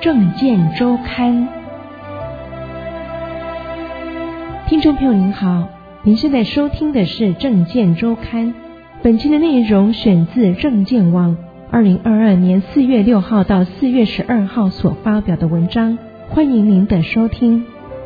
政见周刊。听众朋友您好，您现在收听的是政见周刊，本期的内容选自政见网2022年4月6号到4月12号所发表的文章，欢迎您的收听。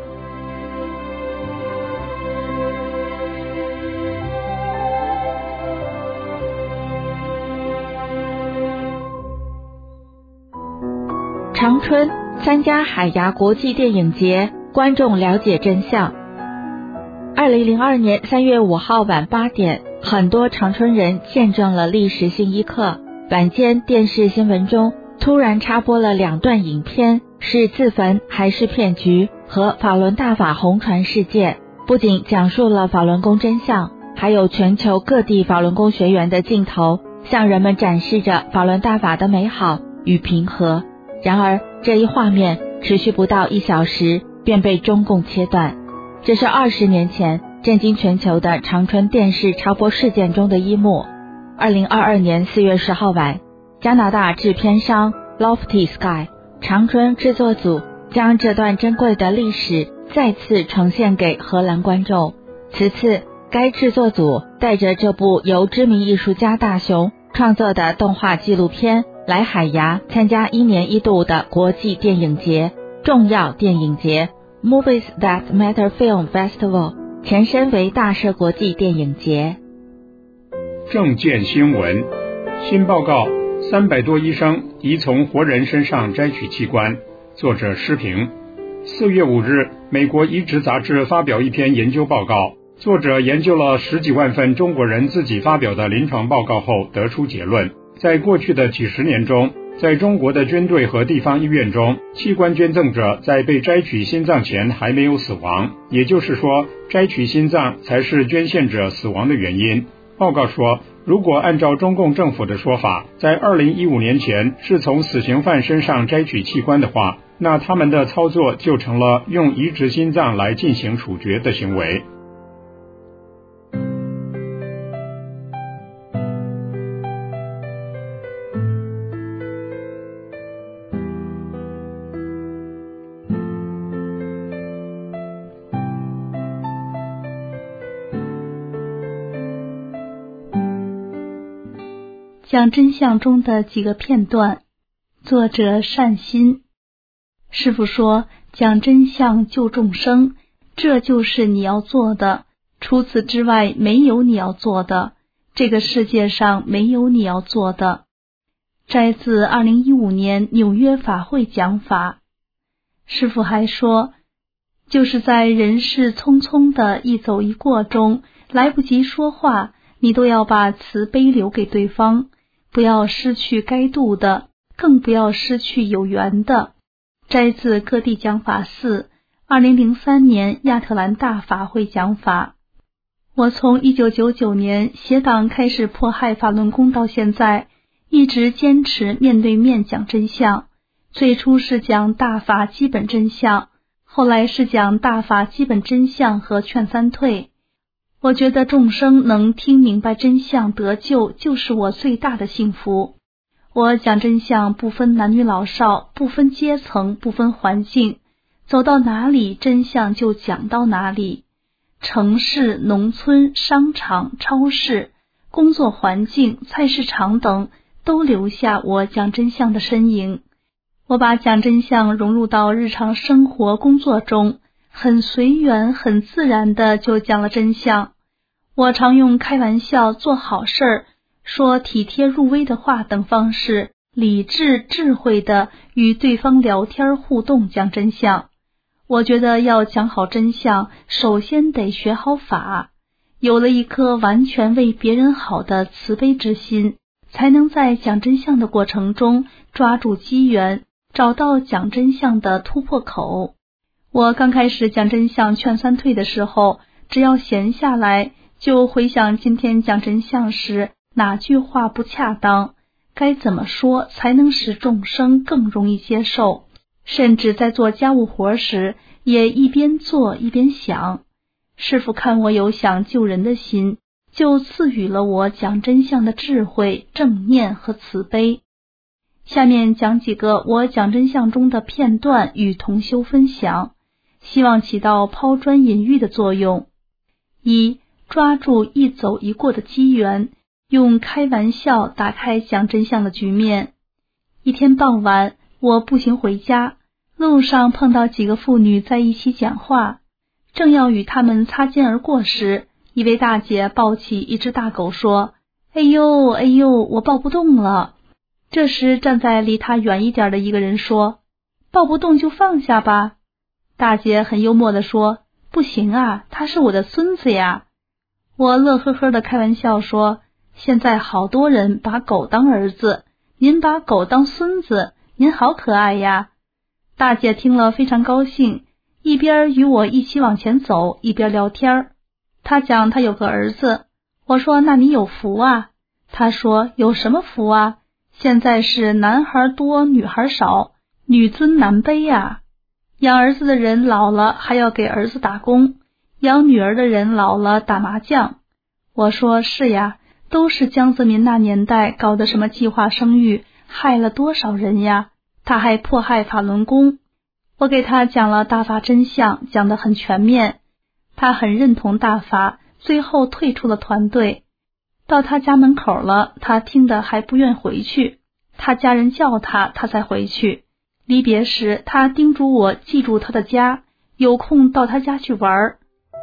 长春参加海牙国际电影节，观众了解真相。2002年3月5号晚8点，很多长春人见证了历史性一刻。晚间电视新闻中突然插播了2段影片，是自焚还是骗局和法轮大法红传事件，不仅讲述了法轮功真相，还有全球各地法轮功学员的镜头，向人们展示着法轮大法的美好与平和。然而这一画面持续不到1小时便被中共切断。这是20年前震惊全球的长春电视插播事件中的一幕。2022年4月10号晚，加拿大制片商 Lofty Sky 长春制作组将这段珍贵的历史再次呈现给荷兰观众。此次该制作组带着这部由知名艺术家大熊创作的动画纪录片来海牙参加1年1度的国际电影节重要电影节 Movies That Matter Film Festival， 前身为大社国际电影节。 政见新闻，新报告300多医生疑从活人身上摘取器官，作者施平。4月5日，美国移植杂志发表一篇研究报告，作者研究了10几万份中国人自己发表的临床报告后得出结论，在过去的几十年中，在中国的军队和地方医院中，器官捐赠者在被摘取心脏前还没有死亡，也就是说，摘取心脏才是捐献者死亡的原因。报告说，如果按照中共政府的说法，在2015年前是从死刑犯身上摘取器官的话，那他们的操作就成了用移植心脏来进行处决的行为。 讲真相中的几个片段，作者善心。师父说，讲真相救众生，这就是你要做的，除此之外没有你要做的，这个世界上没有你要做的。摘自2015年纽约法会讲法。师父还说，就是在人世匆匆的一走一过中，来不及说话，你都要把慈悲留给对方，不要失去该度的，更不要失去有缘的。摘自各地讲法4 2003年亚特兰大法会讲法。我从1999年协党开始迫害法轮功到现在，一直坚持面对面讲真相。最初是讲大法基本真相，后来是讲大法基本真相和劝三退。我觉得众生能听明白真相得救，就是我最大的幸福。我讲真相不分男女老少，不分阶层，不分环境，走到哪里真相就讲到哪里。城市、农村、商场、超市、工作环境、菜市场等都留下我讲真相的身影。我把讲真相融入到日常生活工作中，很随缘很自然的就讲了真相。我常用开玩笑、做好事儿、说体贴入微的话等方式，理智智慧的与对方聊天互动讲真相。我觉得要讲好真相，首先得学好法，有了一颗完全为别人好的慈悲之心，才能在讲真相的过程中抓住机缘，找到讲真相的突破口。我刚开始讲真相劝三退的时候，只要闲下来就回想今天讲真相时哪句话不恰当，该怎么说才能使众生更容易接受，甚至在做家务活时也一边做一边想。师父看我有想救人的心，就赐予了我讲真相的智慧、正念和慈悲。 下面讲几个我讲真相中的片段与同修分享，希望起到抛砖引玉的作用。一、抓住一走一过的机缘，用开玩笑打开讲真相的局面。一天傍晚，我步行回家，路上碰到几个妇女在一起讲话，正要与她们擦肩而过时，一位大姐抱起一只大狗说：“哎呦哎呦，我抱不动了。”这时站在离她远一点的一个人说：“抱不动就放下吧。”大姐很幽默地说：“不行啊，他是我的孙子呀。”我乐呵呵地开玩笑说：“现在好多人把狗当儿子，您把狗当孙子，您好可爱呀。”大姐听了非常高兴，一边与我一起往前走，一边聊天。她讲她有个儿子，我说：“那你有福啊。”她说：“有什么福啊？现在是男孩多女孩少，女尊男卑呀。养儿子的人老了还要给儿子打工，养女儿的人老了打麻将。”我说：“是呀，都是江泽民那年代搞的什么计划生育，害了多少人呀，他还迫害法轮功。”我给他讲了大法真相，讲得很全面，他很认同大法，最后退出了团队。到他家门口了，他听得还不愿回去，他家人叫他，他才回去。离别时，他叮嘱我记住他的家，有空到他家去玩。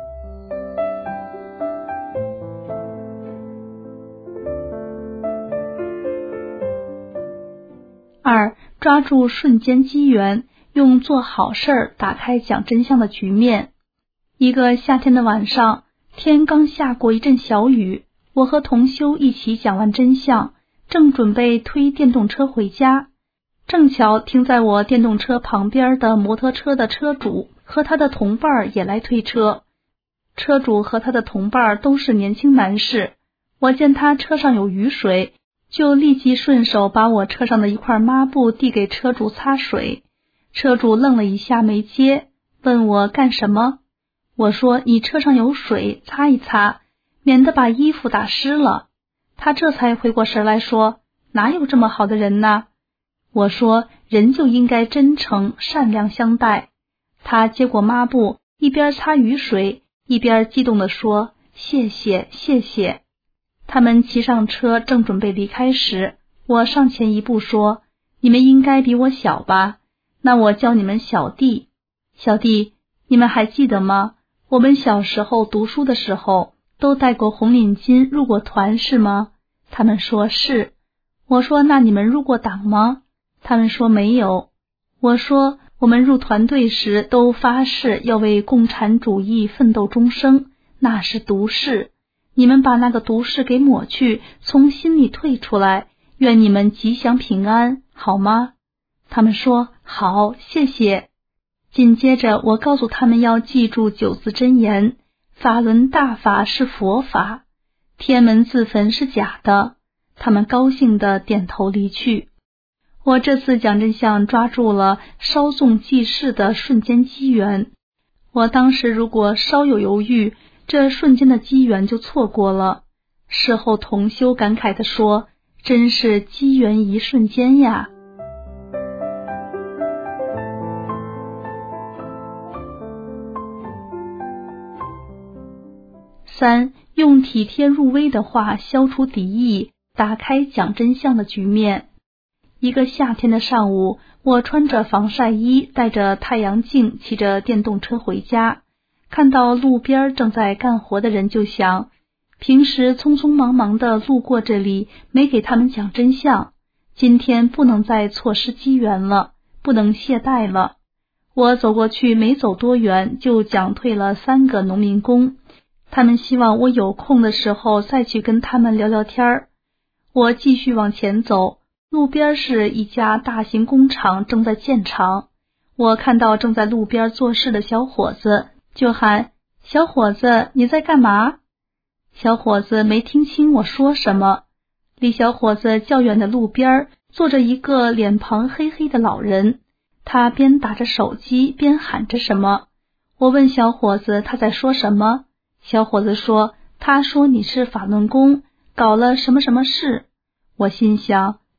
二、抓住瞬间机缘，用做好事打开讲真相的局面。一个夏天的晚上，天刚下过一阵小雨，我和同修一起讲完真相，正准备推电动车回家，正巧停在我电动车旁边的摩托车的车主和他的同伴也来推车。车主和他的同伴都是年轻男士，我见他车上有雨水，就立即顺手把我车上的一块抹布递给车主擦水。车主愣了一下没接，问我干什么。我说：“你车上有水，擦一擦，免得把衣服打湿了。”他这才回过神来说：“哪有这么好的人呢？”我说：“人就应该真诚善良相待。”他接过抹布，一边擦雨水，一边激动地说：“谢谢谢谢。”他们骑上车正准备离开时，我上前一步说：“你们应该比我小吧？那我叫你们小弟。小弟，你们还记得吗？我们小时候读书的时候都戴过红领巾，入过团是吗？”他们说是。我说：“那你们入过党吗？”他们说没有。我说：“我们入团队时都发誓要为共产主义奋斗终生，那是毒誓。你们把那个毒誓给抹去，从心里退出来，愿你们吉祥平安，好吗？”他们说好，谢谢。紧接着我告诉他们要记住9字真言：法轮大法是佛法，天门自焚是假的。他们高兴地点头离去。我这次讲真相抓住了稍纵即逝的瞬间机缘，我当时如果稍有犹豫，这瞬间的机缘就错过了。事后同修感慨地说：“真是机缘一瞬间呀。”3. 用体贴入微的话消除敌意，打开讲真相的局面。一个夏天的上午，我穿着防晒衣，带着太阳镜，骑着电动车回家，看到路边正在干活的人，就想平时匆匆忙忙地路过这里，没给他们讲真相，今天不能再错失机缘了，不能懈怠了。我走过去，没走多远就讲退了3个农民工，他们希望我有空的时候再去跟他们聊聊天。我继续往前走，路边是一家大型工厂正在建厂，我看到正在路边做事的小伙子，就喊：“小伙子，你在干嘛？”小伙子没听清我说什么。离小伙子较远的路边坐着一个脸庞黑黑的老人，他边打着手机边喊着什么。我问小伙子他在说什么，小伙子说：“他说你是法轮功，搞了什么什么事。”我心想，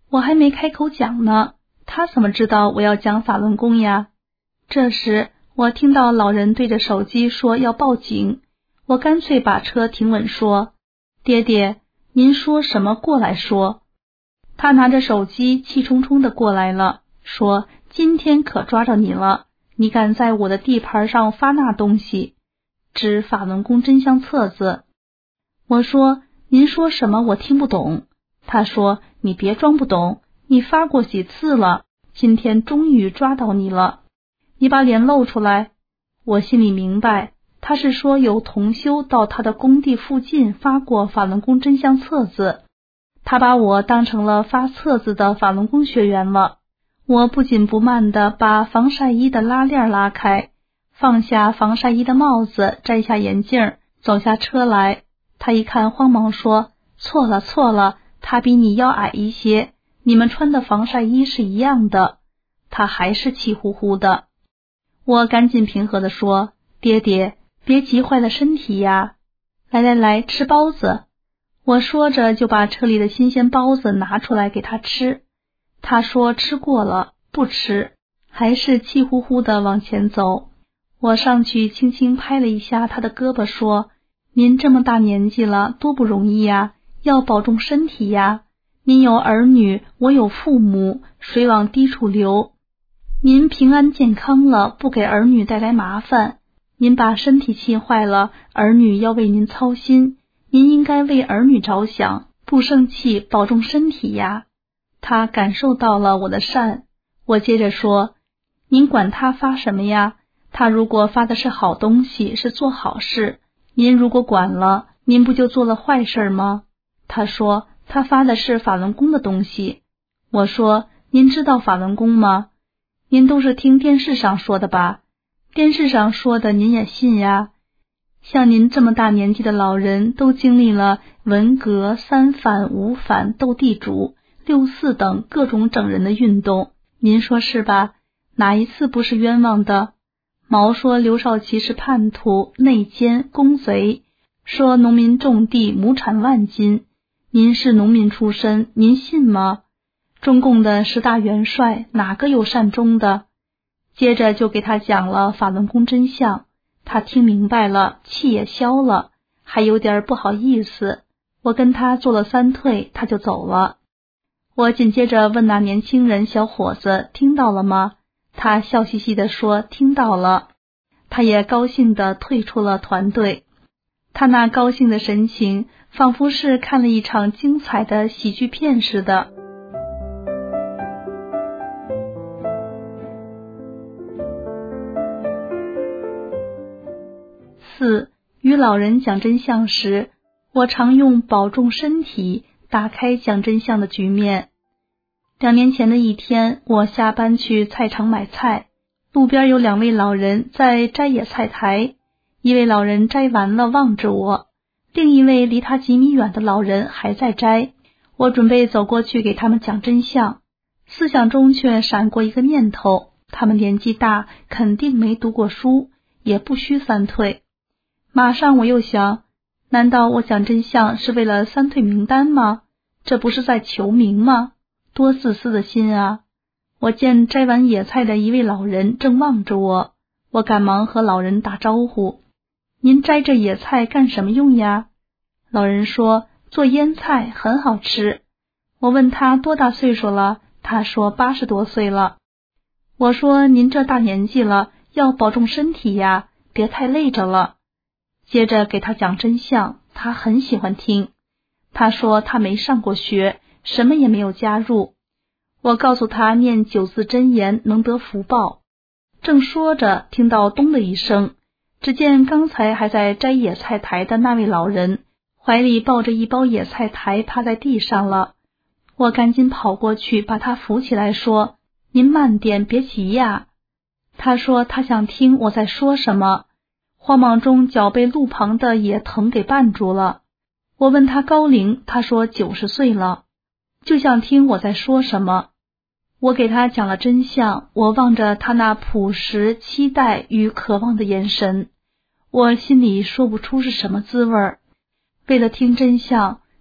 我还没开口讲呢，他怎么知道我要讲法轮功呀？这时我听到老人对着手机说要报警，我干脆把车停稳说，爹爹，您说什么过来说。他拿着手机气冲冲地过来了，说今天可抓着你了，你敢在我的地盘上发那东西，指法轮功真相册子。我说您说什么我听不懂。他说你别装不懂，你发过几次了，今天终于抓到你了，你把脸露出来。我心里明白，他是说有同修到他的工地附近发过法轮功真相册子，他把我当成了发册子的法轮功学员了。我不紧不慢地把防晒衣的拉链拉开，放下防晒衣的帽子，摘下眼镜，走下车来。他一看慌忙说，错了错了，他比你要矮一些，你们穿的防晒衣是一样的。他还是气呼呼的。我赶紧平和地说，爹爹，别急坏了身体呀，来来来，吃包子。我说着就把车里的新鲜包子拿出来给他吃。他说吃过了，不吃，还是气呼呼的往前走。我上去轻轻拍了一下他的胳膊说，您这么大年纪了，多不容易呀，要保重身体呀。您有儿女，我有父母，水往低处流。您平安健康了，不给儿女带来麻烦。您把身体气坏了，儿女要为您操心，您应该为儿女着想，不生气，保重身体呀。他感受到了我的善。我接着说，您管他发什么呀？他如果发的是好东西，是做好事，您如果管了，您不就做了坏事吗？他说他发的是法轮功的东西。我说您知道法轮功吗？您都是听电视上说的吧？电视上说的您也信呀？像您这么大年纪的老人，都经历了文革、三反、五反、斗地主、6·4等各种整人的运动，您说是吧？哪一次不是冤枉的？毛说刘少奇是叛徒、内奸、公贼，说农民种地亩产万斤，您是农民出身，您信吗？中共的10大元帅哪个有善终的？接着就给他讲了法轮功真相，他听明白了，气也消了，还有点不好意思。我跟他做了3退，他就走了。我紧接着问那年轻人小伙子听到了吗？他笑嘻嘻地说听到了。他也高兴地退出了团队。他那高兴的神情，仿佛是看了一场精彩的喜剧片似的。4. 与老人讲真相时，我常用保重身体打开讲真相的局面。2年前的一天，我下班去菜场买菜，路边有2位老人在摘野菜台，一位老人摘完了望着我，另一位离他几米远的老人还在摘。我准备走过去给他们讲真相，思想中却闪过一个念头，他们年纪大，肯定没读过书，也不需3退。马上我又想，难道我讲真相是为了3退名单吗？这不是在求名吗？多自私的心啊！我见摘完野菜的一位老人正望着我，我赶忙和老人打招呼，您摘这野菜干什么用呀？老人说做腌菜很好吃。我问他多大岁数了，他说80多岁了。我说您这大年纪了，要保重身体呀，别太累着了。接着给他讲真相，他很喜欢听。他说他没上过学，什么也没有加入。我告诉他念9字真言能得福报。正说着，听到咚的一声，只见刚才还在摘野菜台的那位老人怀里抱着一包野菜台趴在地上了。我赶紧跑过去把他扶起来说，您慢点，别急呀。他说他想听我在说什么，慌忙中脚被路旁的野藤给绊住了。我问他高龄，他说90岁了，就想听我在说什么。我给他讲了真相，我望着他那朴实、期待与渴望的眼神，我心里说不出是什么滋味。为了听真相，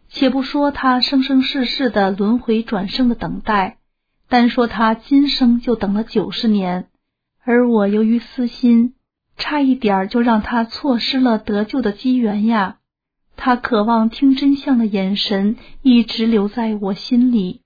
且不说他生生世世的轮回转生的等待，单说他今生就等了90年，而我由于私心，差一点就让他错失了得救的机缘呀。他渴望听真相的眼神一直留在我心里。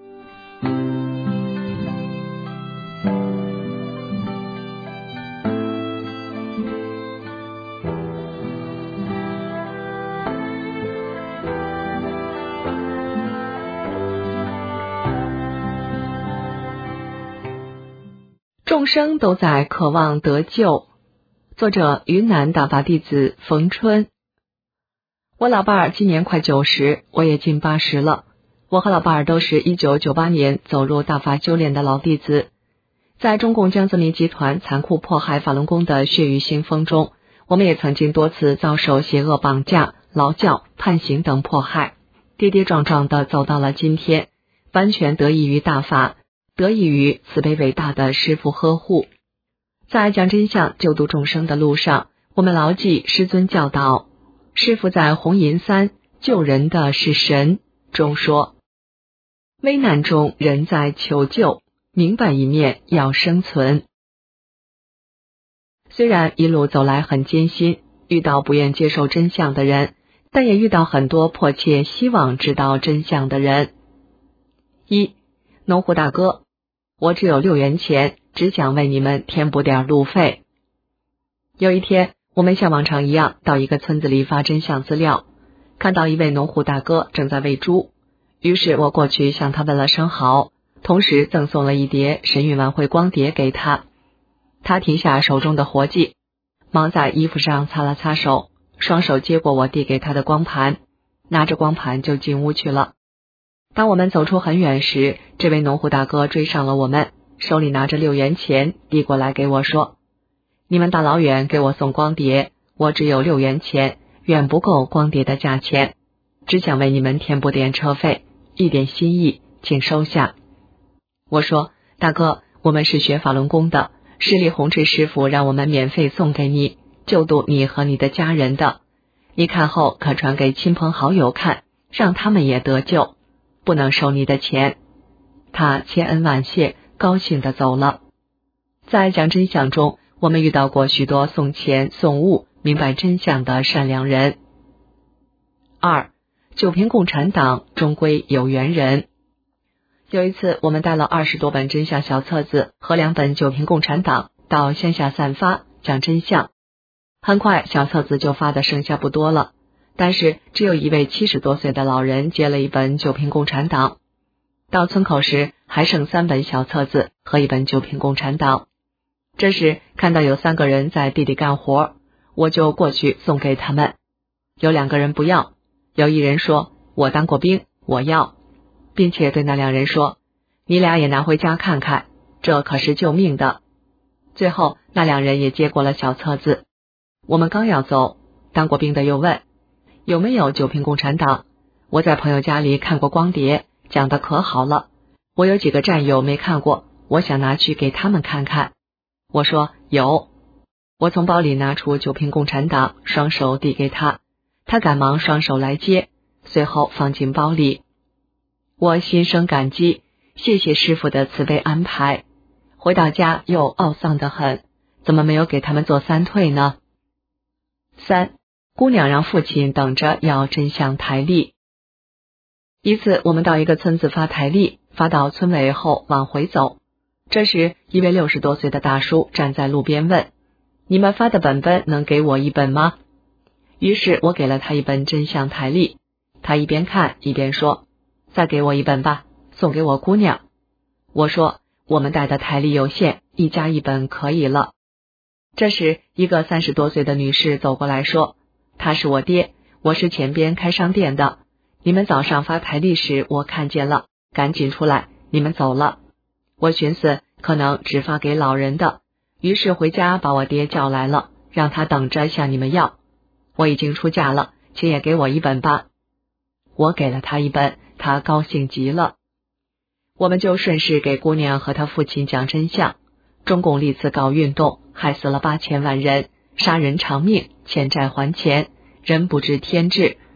众生都在渴望得救。作者云南大法弟子冯春。我老伴儿今年快90，我也近80了。我和老伴儿都是1998年走入大法修炼的老弟子。在中共江泽民集团残酷迫害法轮功的血雨腥风中，我们也曾经多次遭受邪恶绑架、劳教、判刑等迫害，跌跌撞撞地走到了今天，完全得益于大法，得益于慈悲伟大的师父呵护。在讲真相救度众生的路上，我们牢记师尊教导。师父在红银3救人的是神中说，危难中人在求救，明白一面要生存。虽然一路走来很艰辛，遇到不愿接受真相的人，但也遇到很多迫切希望知道真相的人。1. 农户大哥，我只有6元钱，只想为你们填补点路费。有一天，我们像往常一样到一个村子里发真相资料，看到一位农户大哥正在喂猪，于是我过去向他问了声好，同时赠送了一叠神韵晚会光碟给他。他停下手中的活计，忙在衣服上擦了擦手，双手接过我递给他的光盘，拿着光盘就进屋去了。当我们走出很远时，这位农户大哥追上了我们，手里拿着6元钱递过来给我说，你们大老远给我送光碟，我只有6元钱，远不够光碟的价钱，只想为你们填补点车费，一点心意，请收下。我说，大哥，我们是学法轮功的，释力弘志师父让我们免费送给你，救度你和你的家人的，你看后可传给亲朋好友看，让他们也得救，不能收你的钱。他千恩万谢，高兴地走了。在讲真相中，我们遇到过许多送钱送物明白真相的善良人。2. 九平共产党终归有缘人。有一次，我们带了20多本真相小册子和2本九平共产党到乡下散发讲真相。很快小册子就发的剩下不多了，但是只有一位70多岁的老人接了一本九平共产党。到村口时还剩3本小册子和1本九平共产党。这时看到有3个人在地里干活，我就过去送给他们。有2个人不要，有一人说，我当过兵，我要，并且对那2人说，你俩也拿回家看看，这可是救命的。最后那2人也接过了小册子。我们刚要走，当过兵的又问，有没有九平共产党？我在朋友家里看过光碟，讲得可好了，我有几个战友没看过，我想拿去给他们看看。我说有，我从包里拿出九平共产党，双手递给他，他赶忙双手来接，随后放进包里。我心生感激，谢谢师父的慈悲安排。回到家又懊丧得很，怎么没有给他们做3退呢？3. 姑娘让父亲等着要真相台历。一次我们到一个村子发台历，发到村委后往回走，这时一位60多岁的大叔站在路边问，你们发的本本能给我1本吗？于是我给了他1本真相台历，他一边看一边说，再给我1本吧，送给我姑娘。我说，我们带的台历有限，1家1本可以了。这时一个30多岁的女士走过来说，他是我爹，我是前边开商店的，你们早上发台历时我看见了，赶紧出来，你们走了。我寻思可能只发给老人的，于是回家把我爹叫来了，让他等着向你们要。我已经出嫁了，请也给我1本吧。我给了他1本，他高兴极了。我们就顺势给姑娘和她父亲讲真相。中共历次搞运动，害死了8000万人，杀人偿命，欠债还钱，人不知天智。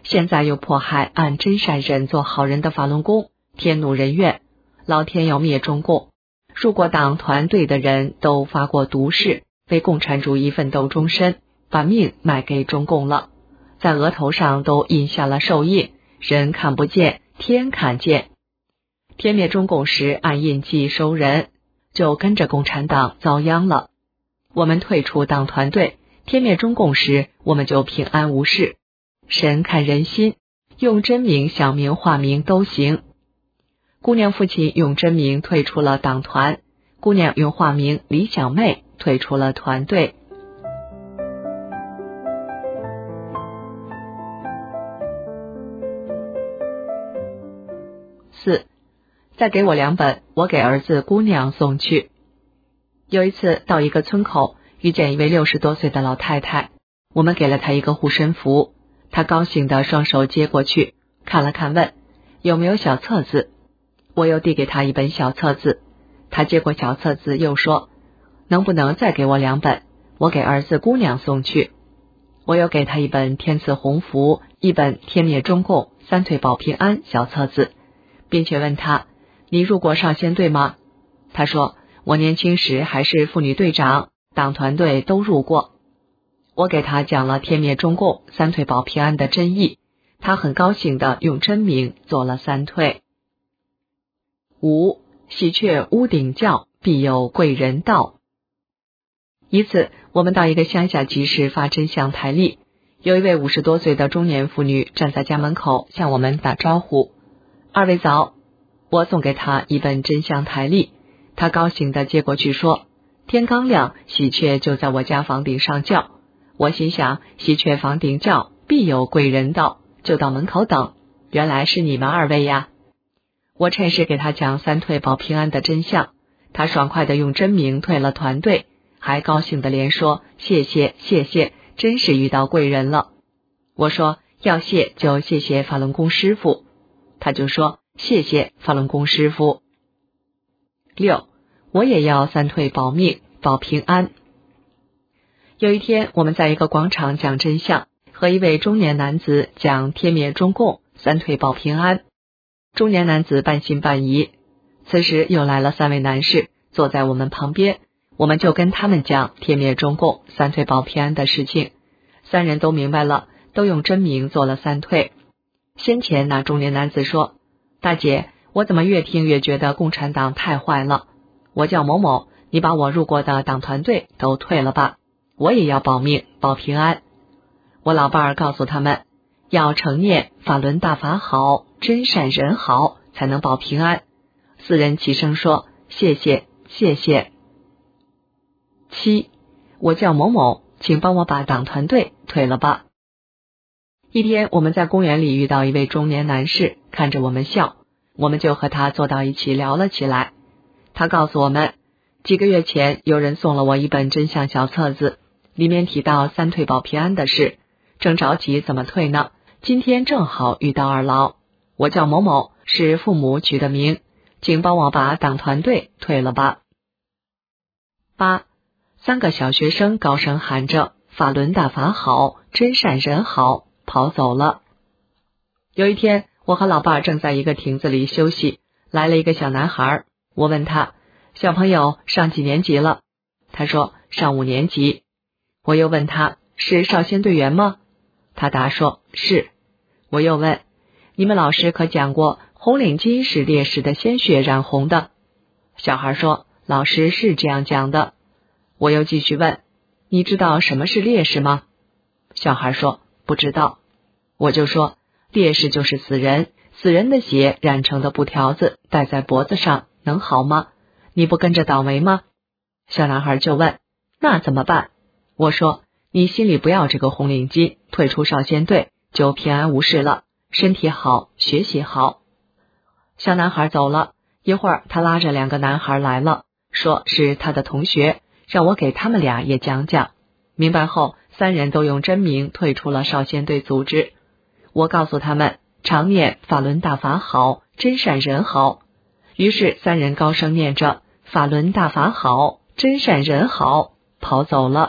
现在又迫害按真善忍做好人的法轮功，天怒人怨，老天要灭中共。入过党团队的人都发过毒誓，为共产主义奋斗终身，把命卖给中共了，在额头上都印下了手印，人看不见，天看见。天灭中共时按印记收人，就跟着共产党遭殃了。我们退出党团队，天灭中共时我们就平安无事。神看人心，用真名、小名、化名都行。姑娘父亲用真名退出了党团，姑娘用化名李小妹退出了团队。4. 再给我2本，我给儿子姑娘送去。有一次到一个村口，遇见一位60多岁的老太太，我们给了她一个护身符，她高兴地双手接过去，看了看问有没有小册子，我又递给她一本小册子，她接过小册子又说能不能再给我2本，我给儿子姑娘送去。我又给她一本天赐鸿福，一本天灭中共3退保平安小册子，并且问她你入过少先队吗？她说我年轻时还是妇女队长，党团队都入过。我给她讲了天灭中共3退保平安的真意，她很高兴地用真名做了3退。5. 喜鹊屋顶叫，必有贵人到。一次我们到一个乡下集市发真相台历，有一位50多岁的中年妇女站在家门口向我们打招呼，二位早。我送给她一本真相台历，她高兴地接过去说天刚亮，喜鹊就在我家房顶上叫。我心想喜鹊房顶叫，必有贵人到，就到门口等，原来是你们2位呀。我趁势给她讲3退保平安的真相，她爽快地用真名退了团队，还高兴地连说谢谢谢谢，真是遇到贵人了。我说要谢就谢谢法轮功师傅，她就说谢谢法轮功师傅。6. 我也要3退保命保平安。有一天我们在一个广场讲真相，和一位中年男子讲天灭中共3退保平安。中年男子半信半疑，此时又来了3位男士坐在我们旁边，我们就跟他们讲天灭中共3退保平安的事情。3人都明白了，都用真名做了3退。先前那中年男子说大姐，我怎么越听越觉得共产党太坏了，我叫某某，你把我入过的党团队都退了吧，我也要保命保平安。我老伴儿告诉他们要承念法轮大法好，真善人好，才能保平安。4人齐声说谢谢谢谢。7. 我叫某某，请帮我把党团队退了吧。一天我们在公园里遇到一位中年男士，看着我们笑，我们就和他坐到一起聊了起来。他告诉我们几个月前有人送了我一本真相小册子，里面提到3退保平安的事，正着急怎么退呢，今天正好遇到2老，我叫某某，是父母取的名，请帮我把党团队退了吧。8. 3个小学生高声喊着法轮大法好，真善人好，跑走了。有一天我和老伴正在一个亭子里休息，来了一个小男孩，我问他小朋友上几年级了，他说上5年级。我又问他是少先队员吗？他答说是。我又问你们老师可讲过红领巾是烈士的鲜血染红的？小孩说老师是这样讲的。我又继续问你知道什么是烈士吗？小孩说不知道。我就说烈士就是死人，死人的血染成的布条子戴在脖子上能好吗？你不跟着倒霉吗？小男孩就问那怎么办？我说你心里不要这个红领巾，退出少先队就平安无事了，身体好学习好。小男孩走了一会儿，他拉着2个男孩来了，说是他的同学，让我给他们俩也讲讲。明白后3人都用真名退出了少先队组织。我告诉他们常念法轮大法好，真善人好。于是3人高声念着法轮大法好，真善人好，跑走了。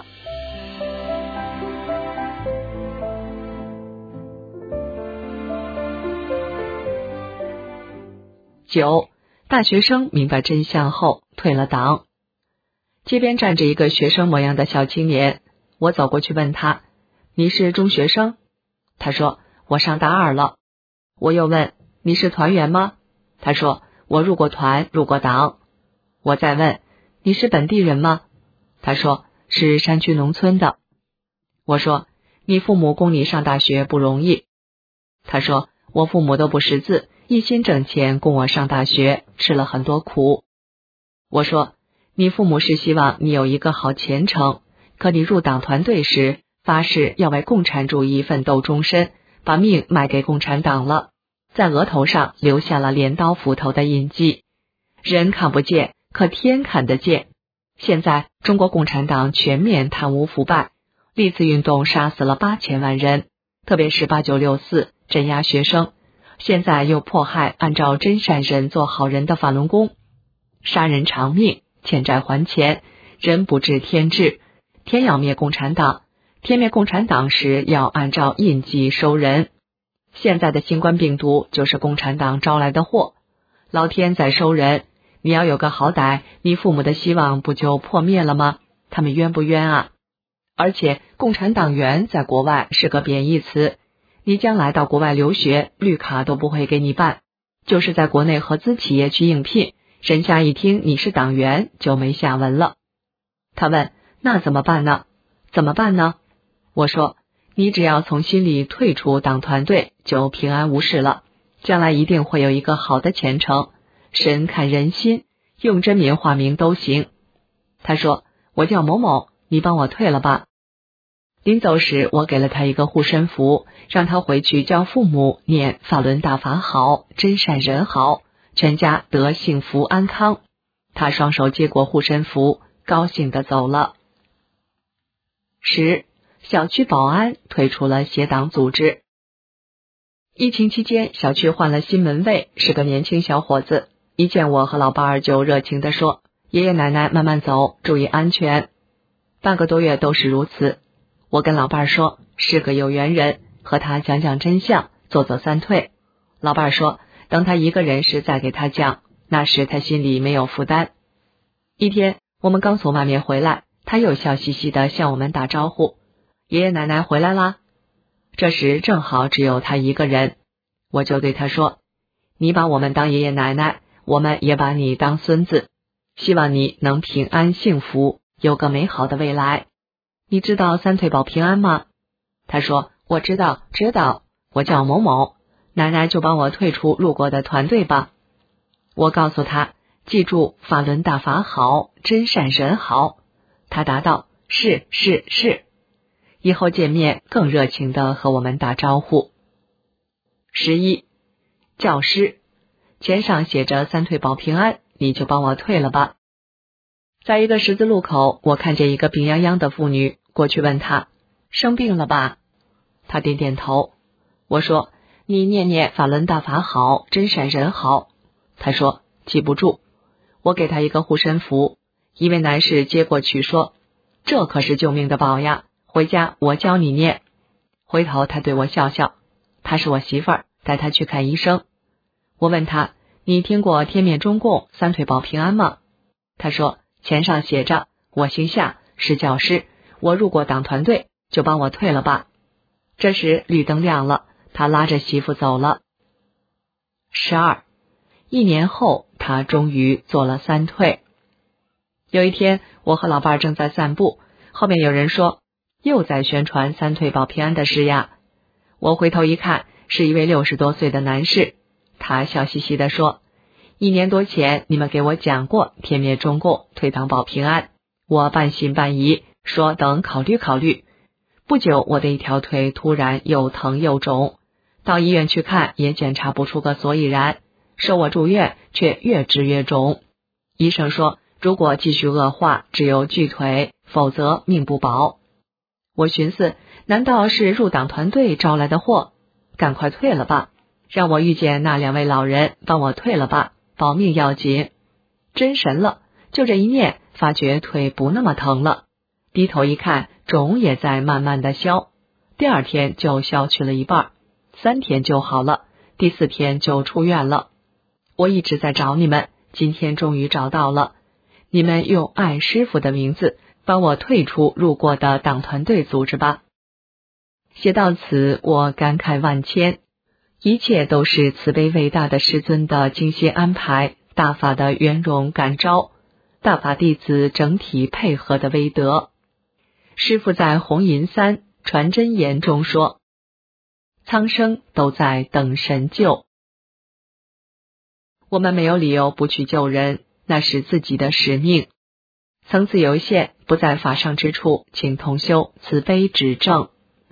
9. 大学生明白真相后退了党。街边站着一个学生模样的小青年，我走过去问他，你是中学生？他说，我上大2了。我又问，你是团员吗？他说，我入过团，入过党。我再问，你是本地人吗？他说，是山区农村的。我说，你父母供你上大学不容易。他说，我父母都不识字，一心挣钱供我上大学，吃了很多苦。我说，你父母是希望你有一个好前程，可你入党团队时发誓要为共产主义奋斗终身，把命卖给共产党了，在额头上留下了镰刀斧头的印记。人看不见，可天看得见。现在中国共产党全面贪污腐败，历次运动杀死了8000万人，特别是8964镇压学生，现在又迫害按照真善人做好人的法轮功，杀人偿命，欠债还钱，人不治天治。天要灭共产党，天灭共产党时要按照印记收人。现在的新冠病毒就是共产党招来的祸，老天在收人，你要有个好歹，你父母的希望不就破灭了吗？他们冤不冤啊？而且共产党员在国外是个贬义词，你将来到国外留学，绿卡都不会给你办，就是在国内合资企业去应聘，人家一听你是党员就没下文了。他问，那怎么办呢？怎么办呢？我说，你只要从心里退出党团队，就平安无事了，将来一定会有一个好的前程。神看人心，用真名化名都行。他说，我叫某某，你帮我退了吧。临走时，我给了他一个护身符，让他回去叫父母念法轮大法好，真善人好，全家得幸福安康。他双手接过护身符，高兴地走了。10. 小区保安退出了邪党组织。疫情期间，小区换了新门卫，是个年轻小伙子，一见我和老伴儿就热情地说，爷爷奶奶慢慢走，注意安全。半个多月都是如此。我跟老伴儿说，是个有缘人，和他讲讲真相，做做三退。老伴儿说，等他一个人时再给他讲，那时他心里没有负担。一天，我们刚从外面回来，他又笑嘻嘻地向我们打招呼，爷爷奶奶回来啦。这时正好只有他一个人，我就对他说，你把我们当爷爷奶奶，我们也把你当孙子，希望你能平安幸福，有个美好的未来。你知道三退保平安吗？他说，我知道，我叫某某，奶奶就帮我退出入过的团队吧。我告诉他，记住法轮大法好，真善人好。他答道，是。以后见面更热情地和我们打招呼。11. 教师，钱上写着三退保平安，你就帮我退了吧。在一个十字路口，我看见一个病殃殃的妇女，过去问她，生病了吧？她点点头。我说，你念念法轮大法好，真善人好。她说，记不住。我给她一个护身符，一位男士接过去说，这可是救命的宝呀，回家我教你念。回头他对我笑笑，她是我媳妇儿，带她去看医生。我问他，你听过天灭中共，三退保平安吗？他说，钱上写着，我姓夏，是教师，我入过党团队，就帮我退了吧。这时绿灯亮了，他拉着媳妇走了。12. 1年后，他终于做了三退。有一天，我和老伴正在散步，后面有人说，又在宣传三退保平安的事呀。我回头一看，是一位60多岁的男士，他笑嘻嘻地说，1年多前你们给我讲过天灭中共，退党保平安，我半信半疑，说等考虑考虑。不久，我的一条腿突然又疼又肿，到医院去看也检查不出个所以然，收我住院却越治越肿。医生说，如果继续恶化，只有锯腿，否则命不保。我寻思，难道是入党团队招来的祸？赶快退了吧，让我遇见那2位老人，帮我退了吧，保命要紧。真神了，就这一念，发觉腿不那么疼了，低头一看，肿也在慢慢的消，第2天就消去了一半，3天就好了，第4天就出院了。 我一直在找你们，今天终于找到了。你们用爱师傅的名字帮我退出入过的党团队组织吧。写到此，我感慨万千，一切都是慈悲伟大的师尊的精心安排，大法的圆融感召，大法弟子整体配合的威德。师父在红银三传真言中说，苍生都在等神救，我们没有理由不去救人，那是自己的使命。层次有限，不在法上之处，请同修慈悲指正。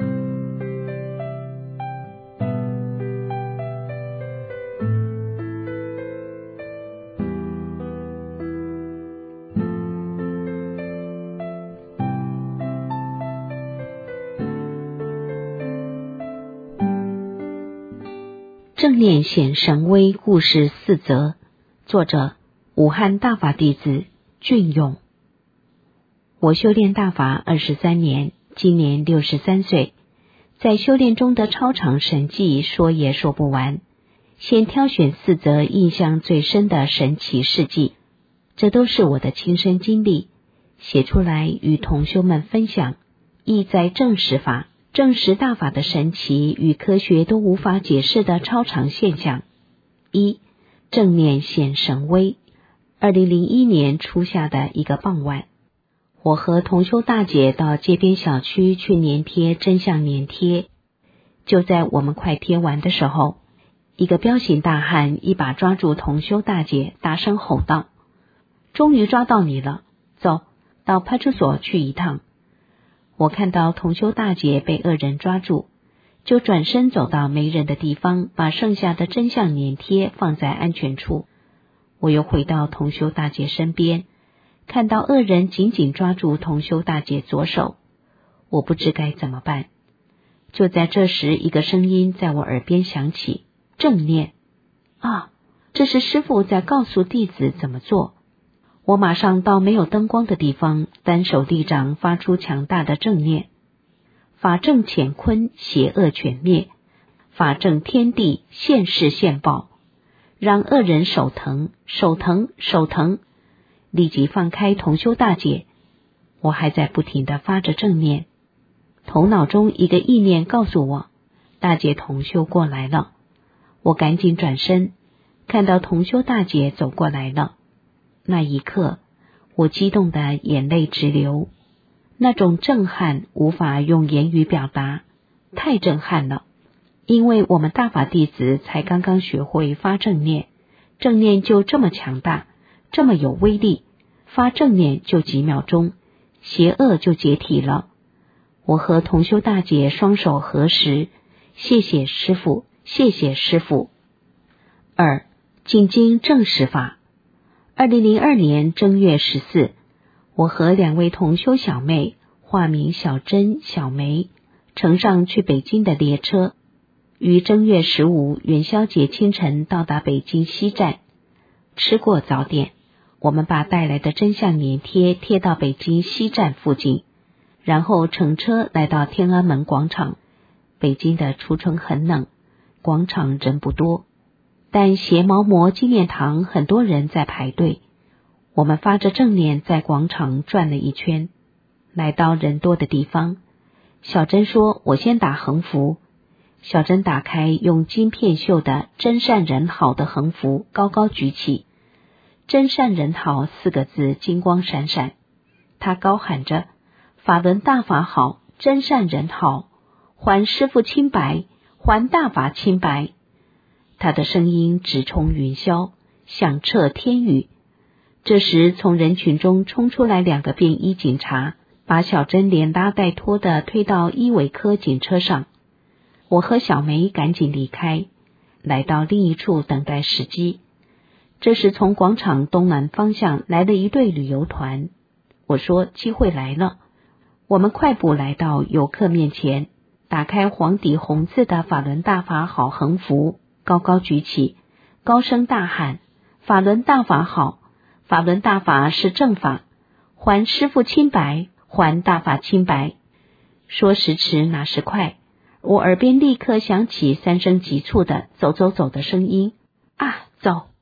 正念显神威故事4则，作者武汉大法弟子俊勇。我修炼大法23年，今年63岁，在修炼中的超常神迹说也说不完。先挑选4则印象最深的神奇事迹，这都是我的亲身经历，写出来与同修们分享，意在证实法，证实大法的神奇与科学都无法解释的超常现象。1. 正念显神威。2001年初夏的一个傍晚，我和同修大姐到街边小区去粘贴真相粘贴，就在我们快贴完的时候，一个彪形大汉一把抓住同修大姐，大声吼道：终于抓到你了，走，到派出所去一趟。我看到同修大姐被恶人抓住，就转身走到没人的地方，把剩下的真相粘贴放在安全处。我又回到同修大姐身边，看到恶人紧紧抓住同修大姐左手，我不知该怎么办。就在这时，一个声音在我耳边响起：正念啊，这是师父在告诉弟子怎么做。我马上到没有灯光的地方，单手立掌，发出强大的正念：法正乾坤，邪恶全灭；法正天地，现世现报。让恶人手疼，手疼，手疼！立即放开同修大姐。我还在不停地发着正念，头脑中一个意念告诉我，大姐同修过来了。我赶紧转身，看到同修大姐走过来了。那一刻，我激动的眼泪直流，那种震撼无法用言语表达，太震撼了。因为我们大法弟子才刚刚学会发正念，正念就这么强大，这么有威力，发正念就几秒钟，邪恶就解体了。我和同修大姐双手合十，谢谢师父，谢谢师父。2. 进经正实法。2002年正月14，我和2位同修小妹，化名小珍、小梅，乘上去北京的列车，于正月15元宵节清晨到达北京西站。吃过早点，我们把带来的真相粘贴贴到北京西站附近，然后乘车来到天安门广场。北京的初春很冷，广场人不多，但鞋毛膜纪念堂很多人在排队。我们发着正念在广场转了一圈，来到人多的地方，小珍说：我先打横幅。小珍打开用金片绣的真善人好的横幅，高高举起，真善人好4个字金光闪闪。他高喊着：法轮大法好，真善人好，还师父清白，还大法清白。他的声音直冲云霄，响彻天宇。这时从人群中冲出来2个便衣警察，把小珍连拉带拖地推到医委科警车上。我和小梅赶紧离开，来到另一处等待时机。这时从广场东南方向来了一队旅游团，我说机会来了。我们快步来到游客面前，打开黄底红字的法轮大法好横幅，高高举起，高声大喊：法轮大法好，法轮大法是正法，还师父清白，还大法清白。说时迟那时快，我耳边立刻响起3声急促的走走走的声音。啊，走！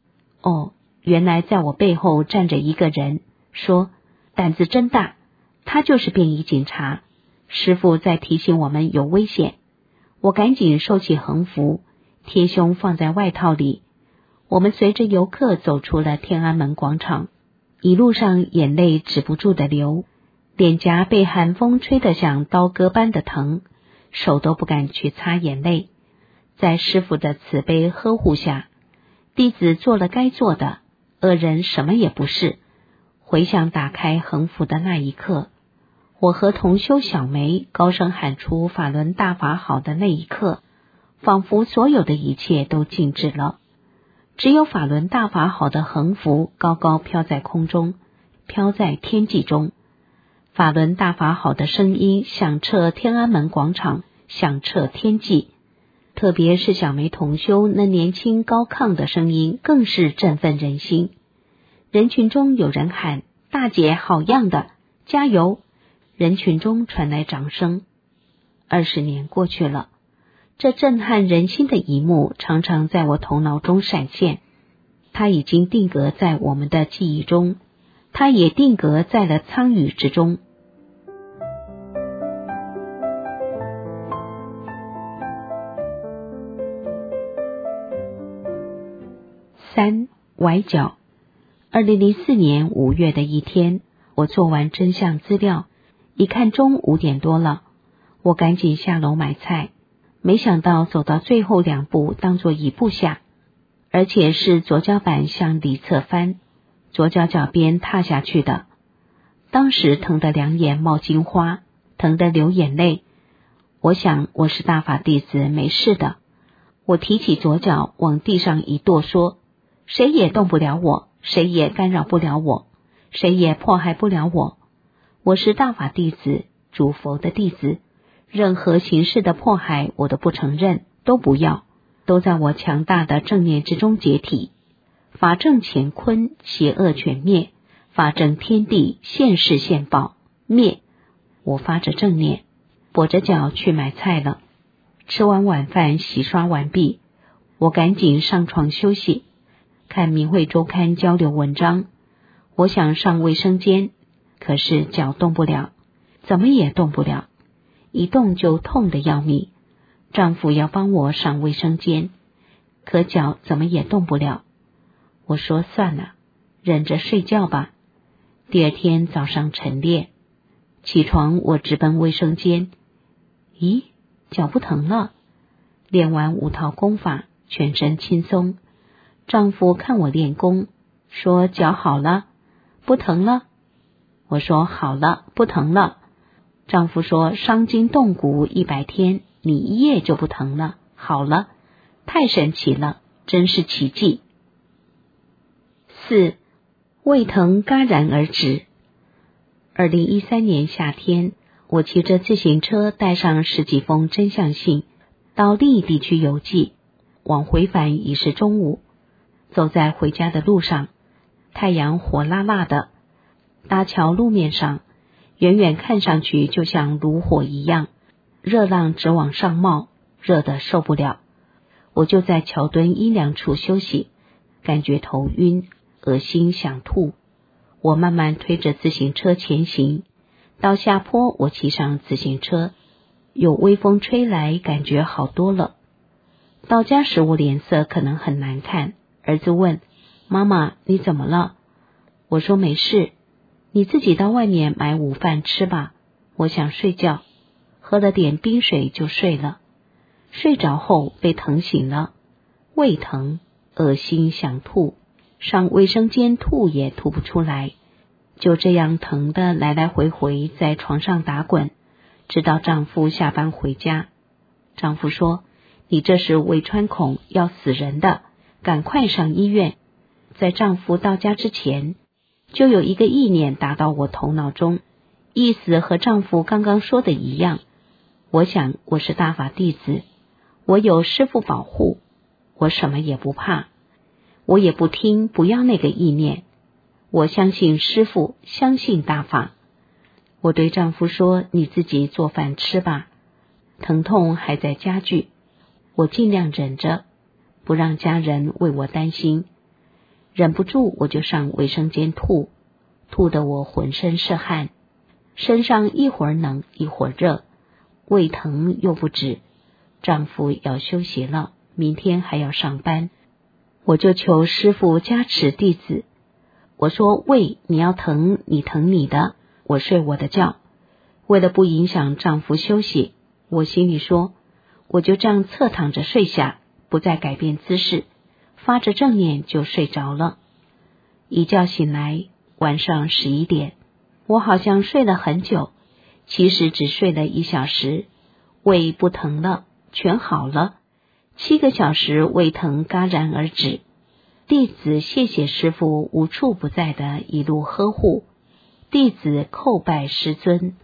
哦，原来在我背后站着一个人，说胆子真大，他就是便衣警察，师父在提醒我们有危险。我赶紧收起横幅，贴胸放在外套里。我们随着游客走出了天安门广场，一路上眼泪止不住的流，脸颊被寒风吹得像刀割般的疼，手都不敢去擦眼泪。在师父的慈悲呵护下，弟子做了该做的，恶人什么也不是。回想打开横幅的那一刻，我和同修小梅高声喊出法轮大法好的那一刻，仿佛所有的一切都静止了，只有法轮大法好的横幅高高飘在空中，飘在天际中。法轮大法好的声音响彻天安门广场，响彻天际。特别是小梅同修那年轻高亢的声音更是振奋人心。人群中有人喊：大姐好样的，加油！人群中传来掌声。20年过去了，这震撼人心的一幕常常在我头脑中闪现，它已经定格在我们的记忆中，它也定格在了苍宇之中。3. 崴脚。2004年5月的一天，我做完真相资料，一看钟5点多了，我赶紧下楼买菜，没想到走到最后2步当作1步下，而且是左脚板向里侧翻，左脚脚边踏下去的。当时疼得2眼冒金花，疼得流眼泪。我想我是大法弟子，没事的。我提起左脚往地上一跺，说谁也动不了我，谁也干扰不了我，谁也迫害不了我。我是大法弟子，主佛的弟子，任何形式的迫害我都不承认，都不要，都在我强大的正念之中解体。法正乾坤，邪恶全灭，法正天地，现世现报，灭。我发着正念，跛着脚去买菜了。吃完晚饭，洗刷完毕，我赶紧上床休息，看明慧周刊交流文章。我想上卫生间，可是脚动不了，怎么也动不了，一动就痛得要命。丈夫要帮我上卫生间，可脚怎么也动不了。我说算了，忍着睡觉吧。第二天早上晨练，起床我直奔卫生间，咦，脚不疼了。练完5套功法，全身轻松。丈夫看我练功，说脚好了，不疼了。我说好了，不疼了。丈夫说伤筋动骨100天，你1夜就不疼了，好了，太神奇了，真是奇迹。4. 胃疼戛然而止。2013年夏天，我骑着自行车带上10几封真相信到另一地区邮寄，往回返已是中午。走在回家的路上，太阳火辣辣的，搭桥路面上，远远看上去就像炉火一样，热浪直往上冒，热得受不了。我就在桥墩阴凉处休息，感觉头晕，恶心想吐。我慢慢推着自行车前行，到下坡我骑上自行车，有微风吹来，感觉好多了。到家时我脸色可能很难看，儿子问妈妈你怎么了？我说没事，你自己到外面买午饭吃吧，我想睡觉，喝了点冰水就睡了。睡着后被疼醒了，胃疼，恶心想吐，上卫生间吐也吐不出来，就这样疼得来来回回在床上打滚，直到丈夫下班回家。丈夫说你这是胃穿孔，要死人的，赶快上医院。在丈夫到家之前，就有一个意念打到我头脑中，意思和丈夫刚刚说的一样。我想我是大法弟子，我有师父保护，我什么也不怕，我也不听不要那个意念，我相信师父，相信大法。我对丈夫说你自己做饭吃吧，疼痛还在加剧，我尽量忍着，不让家人为我担心。 忍不住我就上卫生间吐得我浑身是汗，身上一会儿冷一会儿热，胃疼又不止。丈夫要休息了，明天还要上班，我就求师父加持弟子。我说胃你要疼你疼你的，我睡我的觉。为了不影响丈夫休息，我心里说我就这样侧躺着睡下，不再改变姿势，发着正念就睡着了。一觉醒来，晚上11点，我好像睡了很久，其实只睡了1小时，胃不疼了，全好了。7个小时胃疼戛然而止。弟子谢谢师父无处不在的一路呵护，弟子叩拜师尊。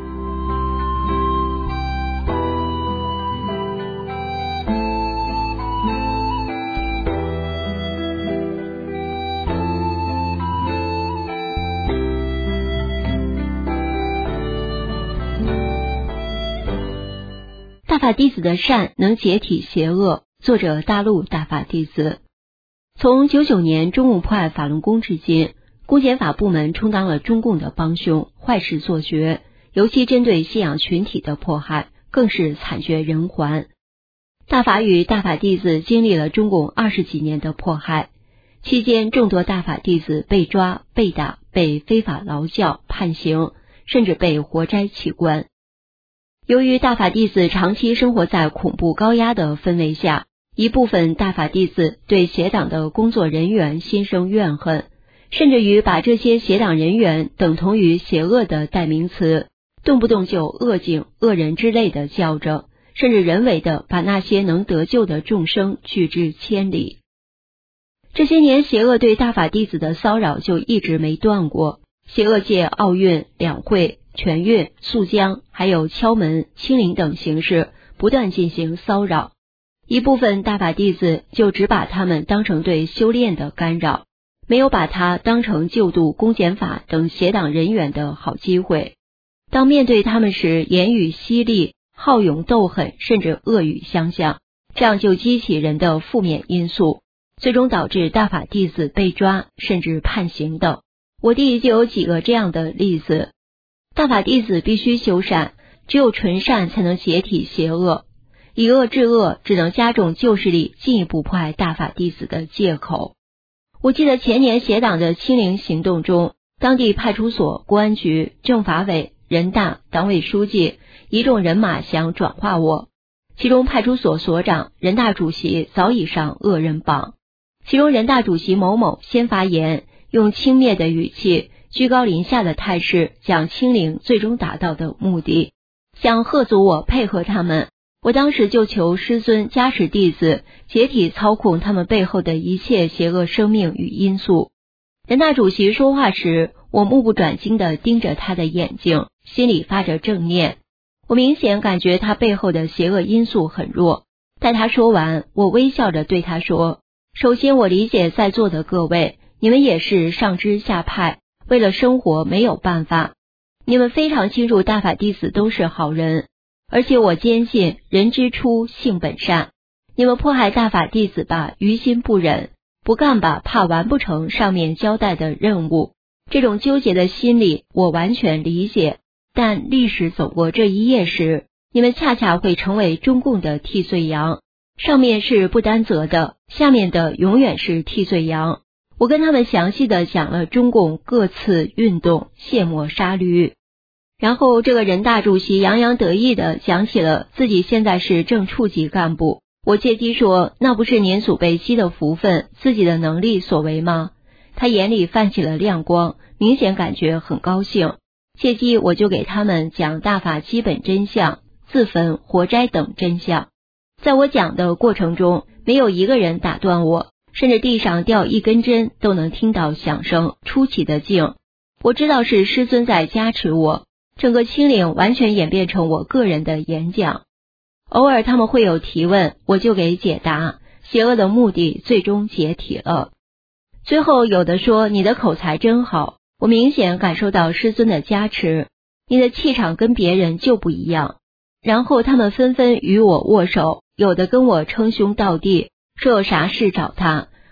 大法弟子的善能解体邪恶。作者大陆大法弟子。从99年中共破坏法轮功至今，公检法部门充当了中共的帮凶，坏事做绝，尤其针对信仰群体的迫害更是惨绝人寰。大法与大法弟子经历了中共20几年的迫害，期间众多大法弟子被抓、被打、被非法劳教、判刑，甚至被活摘器官。由于大法弟子长期生活在恐怖高压的氛围下，一部分大法弟子对邪党的工作人员心生怨恨，甚至于把这些邪党人员等同于邪恶的代名词，动不动就恶警、恶人之类的叫着，甚至人为的把那些能得救的众生拒之千里。这些年邪恶对大法弟子的骚扰就一直没断过，邪恶界奥运、两会、全运、肃江，还有敲门、清零等形式不断进行骚扰。一部分大法弟子就只把他们当成对修炼的干扰，没有把它当成救度公检法等邪党人员的好机会。当面对他们时，言语犀利、好勇斗狠，甚至恶语相向，这样就激起人的负面因素，最终导致大法弟子被抓，甚至判刑等。我弟就有几个这样的例子。大法弟子必须修善，只有纯善才能解体邪恶，以恶制恶只能加重旧势力进一步迫害大法弟子的借口。我记得前年邪党的清零行动中，当地派出所、公安局、政法委、人大、党委书记一众人马想转化我，其中派出所所长、人大主席早已上恶人榜。其中人大主席某某先发言，用轻蔑的语气、居高临下的态势讲清零最终达到的目的，想喝阻我配合他们。我当时就求师尊加持弟子解体操控他们背后的一切邪恶生命与因素。人大主席说话时，我目不转睛地盯着他的眼睛，心里发着正念。我明显感觉他背后的邪恶因素很弱。待他说完，我微笑着对他说，首先我理解在座的各位，你们也是上知下派，为了生活没有办法，你们非常清楚大法弟子都是好人，而且我坚信人之初性本善，你们迫害大法弟子吧，于心不忍，不干吧，怕完不成上面交代的任务。这种纠结的心理我完全理解，但历史走过这一页时，你们恰恰会成为中共的替罪羊，上面是不担责的，下面的永远是替罪羊。我跟他们详细的讲了中共各次运动，卸磨杀驴。然后这个人大主席洋洋得意地讲起了自己现在是正处级干部。我借机说，那不是您祖辈积的福分，自己的能力所为吗？他眼里泛起了亮光，明显感觉很高兴。借机我就给他们讲大法基本真相、自焚、活摘等真相。在我讲的过程中，没有一个人打断我，甚至地上掉一根针都能听到响声，出奇的静。我知道是师尊在加持我，整个清零完全演变成我个人的演讲。偶尔他们会有提问，我就给解答，邪恶的目的最终解体了。最后有的说，你的口才真好，我明显感受到师尊的加持，你的气场跟别人就不一样。然后他们纷纷与我握手，有的跟我称兄道弟，说有啥事找他，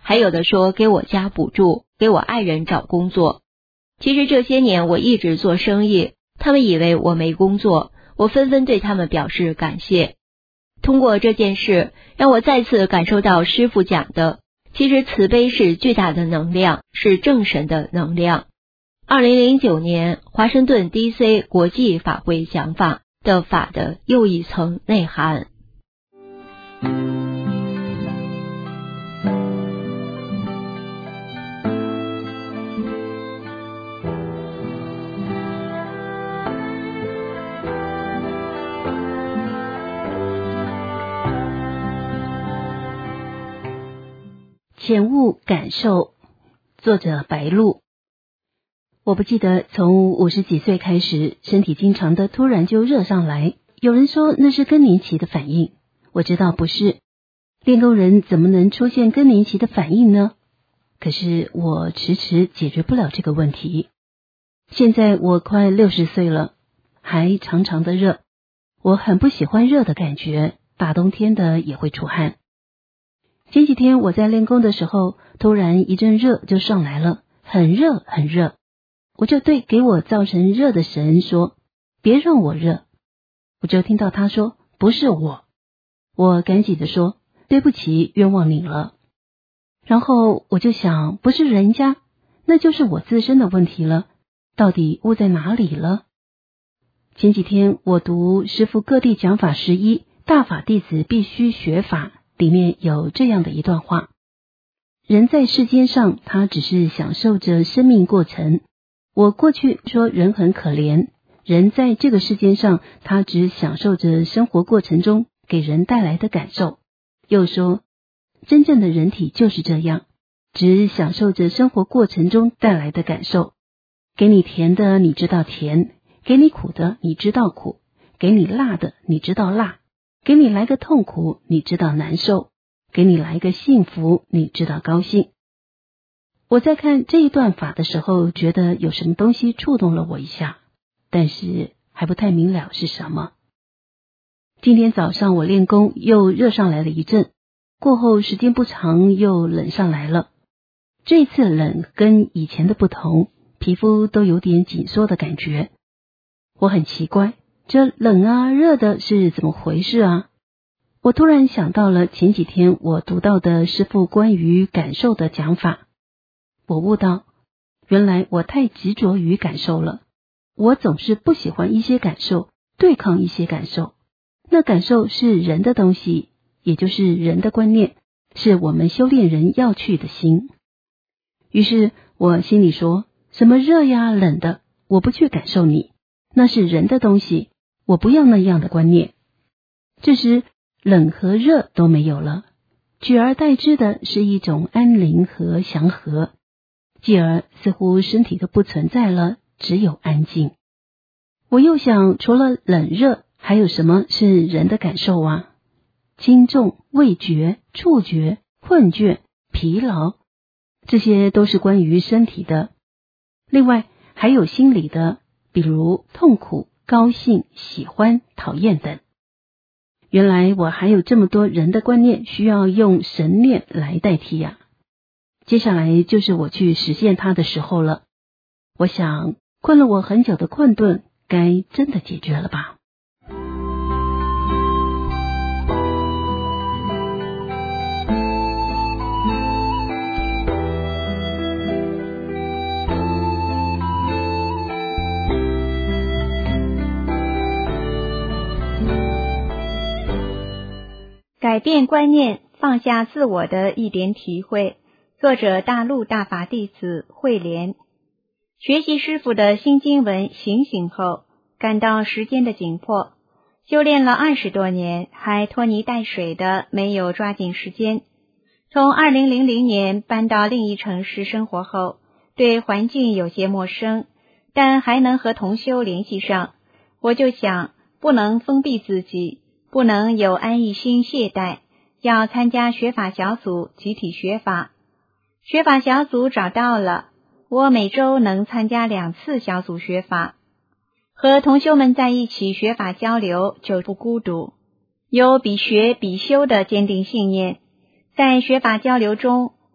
还有的说给我加补助，给我爱人找工作。其实这些年我一直做生意，他们以为我没工作，我纷纷对他们表示感谢。通过这件事，让我再次感受到师父讲的，其实慈悲是巨大的能量，是正神的能量。2009年华盛顿 DC 国际法会讲法的法的又一层内涵。 浅悟感受，作者白露。我不记得从50几岁开始，身体经常的突然就热上来，有人说那是更年期的反应，我知道不是。练功人怎么能出现更年期的反应呢？可是我迟迟解决不了这个问题。现在我快60岁了，还常常的热，我很不喜欢热的感觉，大冬天的也会出汗。前几天我在练功的时候，突然一阵热就上来了，很热很热。我就对给我造成热的神说，别让我热。我就听到他说，不是我。我赶紧的说，对不起，冤枉你了。然后我就想，不是人家，那就是我自身的问题了，到底误在哪里了？前几天我读师父各地讲法11大法弟子必须学法，里面有这样的一段话：人在世间上，他只是享受着生命过程。我过去说人很可怜，人在这个世间上，他只享受着生活过程中给人带来的感受。又说真正的人体就是这样，只享受着生活过程中带来的感受。给你甜的你知道甜，给你苦的你知道苦，给你辣的你知道辣，给你来个痛苦你知道难受，给你来个幸福你知道高兴。我在看这一段法的时候，觉得有什么东西触动了我一下，但是还不太明了是什么。今天早上我练功又热上来了一阵，过后时间不长又冷上来了。这次冷跟以前的不同，皮肤都有点紧缩的感觉。我很奇怪，这冷啊热的是怎么回事啊？我突然想到了前几天我读到的师父关于感受的讲法，我悟到，原来我太执着于感受了，我总是不喜欢一些感受，对抗一些感受。那感受是人的东西，也就是人的观念，是我们修炼人要去的心。于是我心里说，什么热呀冷的，我不去感受你，那是人的东西，我不要那样的观念。这时冷和热都没有了，取而代之的是一种安宁和祥和，继而似乎身体都不存在了，只有安静。我又想，除了冷热，还有什么是人的感受啊？轻重、味觉、触觉、困倦、疲劳，这些都是关于身体的。另外还有心理的，比如痛苦、高兴、喜欢、讨厌等。原来我还有这么多人的观念需要用神念来代替呀。接下来就是我去实现它的时候了。我想，困了我很久的困顿，该真的解决了吧。 改变观念，放下自我的一点体会。作者大陆大法弟子慧莲。学习师父的新经文醒醒后，感到时间的紧迫，修炼了20多年，还拖泥带水的没有抓紧时间。从2000年搬到另一城市生活后，对环境有些陌生，但还能和同修联系上。我就想，不能封闭自己，不能有安逸心懈怠，要参加学法小组，集体学法。学法小组找到了，我每周能参加2次小组学法，和同修们在一起学法交流，就不孤独，有比学比修的坚定信念。在学法交流中，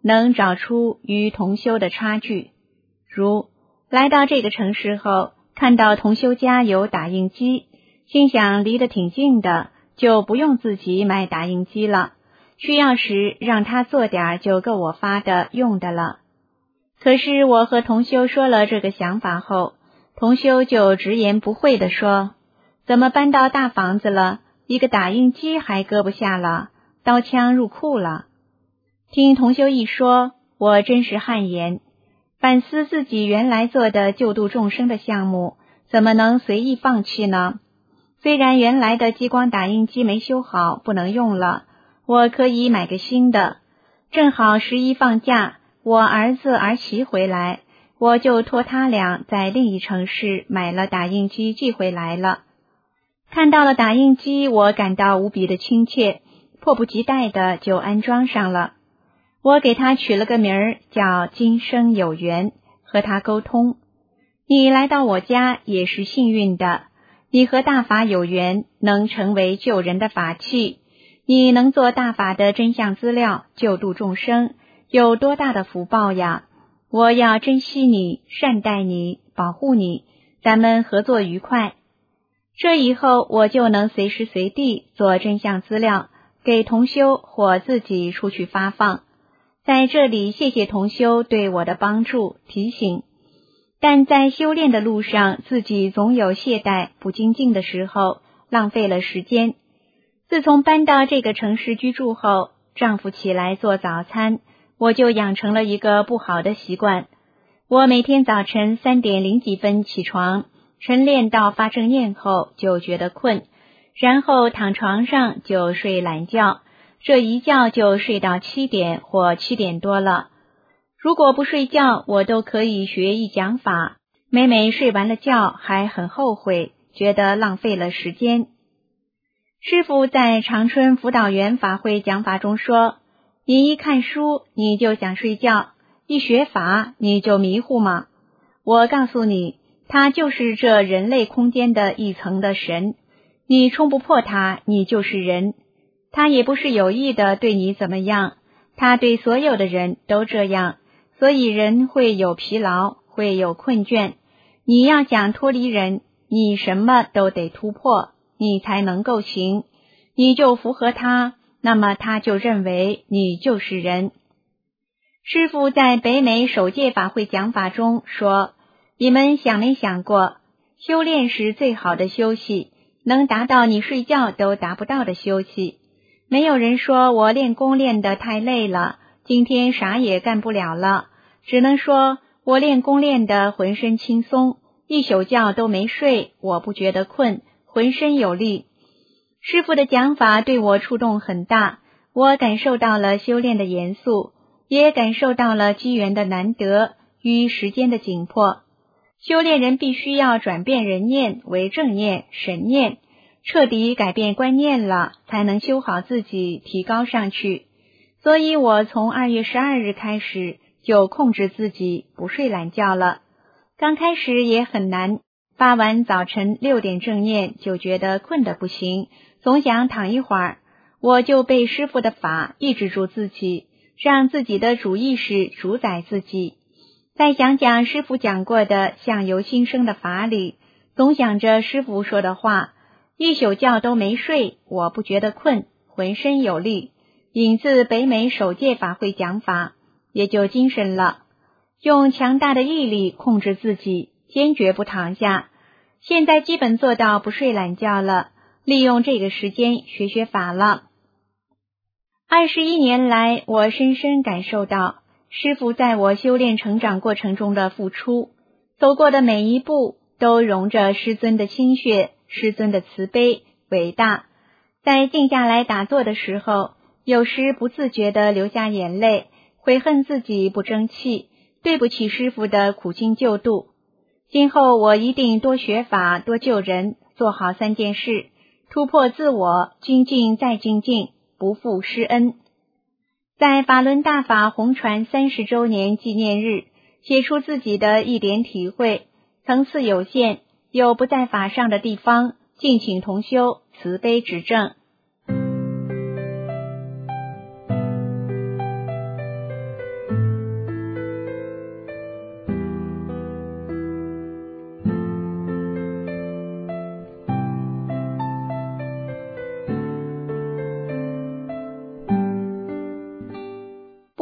能找出与同修的差距。如来到这个城市后，看到同修家有打印机，心想离得挺近的，就不用自己买打印机了，需要时让他做点就够我发的用的了。可是我和同修说了这个想法后，同修就直言不讳地说，怎么搬到大房子了，一个打印机还搁不下了，刀枪入库了。听同修一说，我真是汗颜，反思自己原来做的救度众生的项目，怎么能随意放弃呢？虽然原来的激光打印机没修好，不能用了，我可以买个新的。正好11放假，我儿子儿媳回来，我就托他俩在另一城市买了打印机寄回来了。看到了打印机，我感到无比的亲切，迫不及待的就安装上了。我给他取了个名儿叫今生有缘，和他沟通，你来到我家也是幸运的，你和大法有缘，能成为救人的法器，你能做大法的真相资料，救度众生，有多大的福报呀！我要珍惜你，善待你，保护你，咱们合作愉快。这以后我就能随时随地做真相资料，给同修或自己出去发放。在这里谢谢同修对我的帮助提醒，但在修炼的路上，自己总有懈怠不精进的时候，浪费了时间。自从搬到这个城市居住后，丈夫起来做早餐，我就养成了一个不好的习惯。我每天早晨3点0几分起床，晨练到发正念后就觉得困，然后躺床上就睡懒觉，这一觉就睡到7点或7点多了。如果不睡觉，我都可以学一讲法，每每睡完了觉还很后悔，觉得浪费了时间。师父在长春辅导员法会讲法中说，你一看书你就想睡觉，一学法你就迷糊吗？我告诉你，他就是这人类空间的一层的神，你冲不破他，你就是人。他也不是有意的对你怎么样，他对所有的人都这样，所以人会有疲劳，会有困倦。你要想脱离人，你什么都得突破，你才能够行。你就符合他，那么他就认为你就是人。师父在北美首届法会讲法中说，你们想没想过，修炼是最好的休息，能达到你睡觉都达不到的休息。没有人说我练功练得太累了，今天啥也干不了了，只能说我练功练得浑身轻松，一宿觉都没睡，我不觉得困，浑身有力。师父的讲法对我触动很大，我感受到了修炼的严肃，也感受到了机缘的难得与时间的紧迫。修炼人必须要转变人念为正念、神念，彻底改变观念了，才能修好自己，提高上去。所以我从2月12日开始就控制自己不睡懒觉了。刚开始也很难，发完早晨6点正念就觉得困得不行，总想躺一会儿，我就被师父的法抑制住自己，让自己的主意识主宰自己。再想讲师父讲过的相由心生的法理，总想着师父说的话，一宿觉都没睡，我不觉得困，浑身有力，引自北美首届法会讲法，也就精神了，用强大的毅力控制自己，坚决不躺下。现在基本做到不睡懒觉了，利用这个时间学学法了。21年来，我深深感受到师父在我修炼成长过程中的付出，走过的每一步都融着师尊的心血，师尊的慈悲伟大。在静下来打坐的时候，有时不自觉地流下眼泪，悔恨自己不争气，对不起师父的苦心救度。今后我一定多学法，多救人，做好3件事，突破自我，精进再精进，不负师恩。在法轮大法红传30周年纪念日，写出自己的一点体会，层次有限，有不在法上的地方，敬请同修慈悲指正。。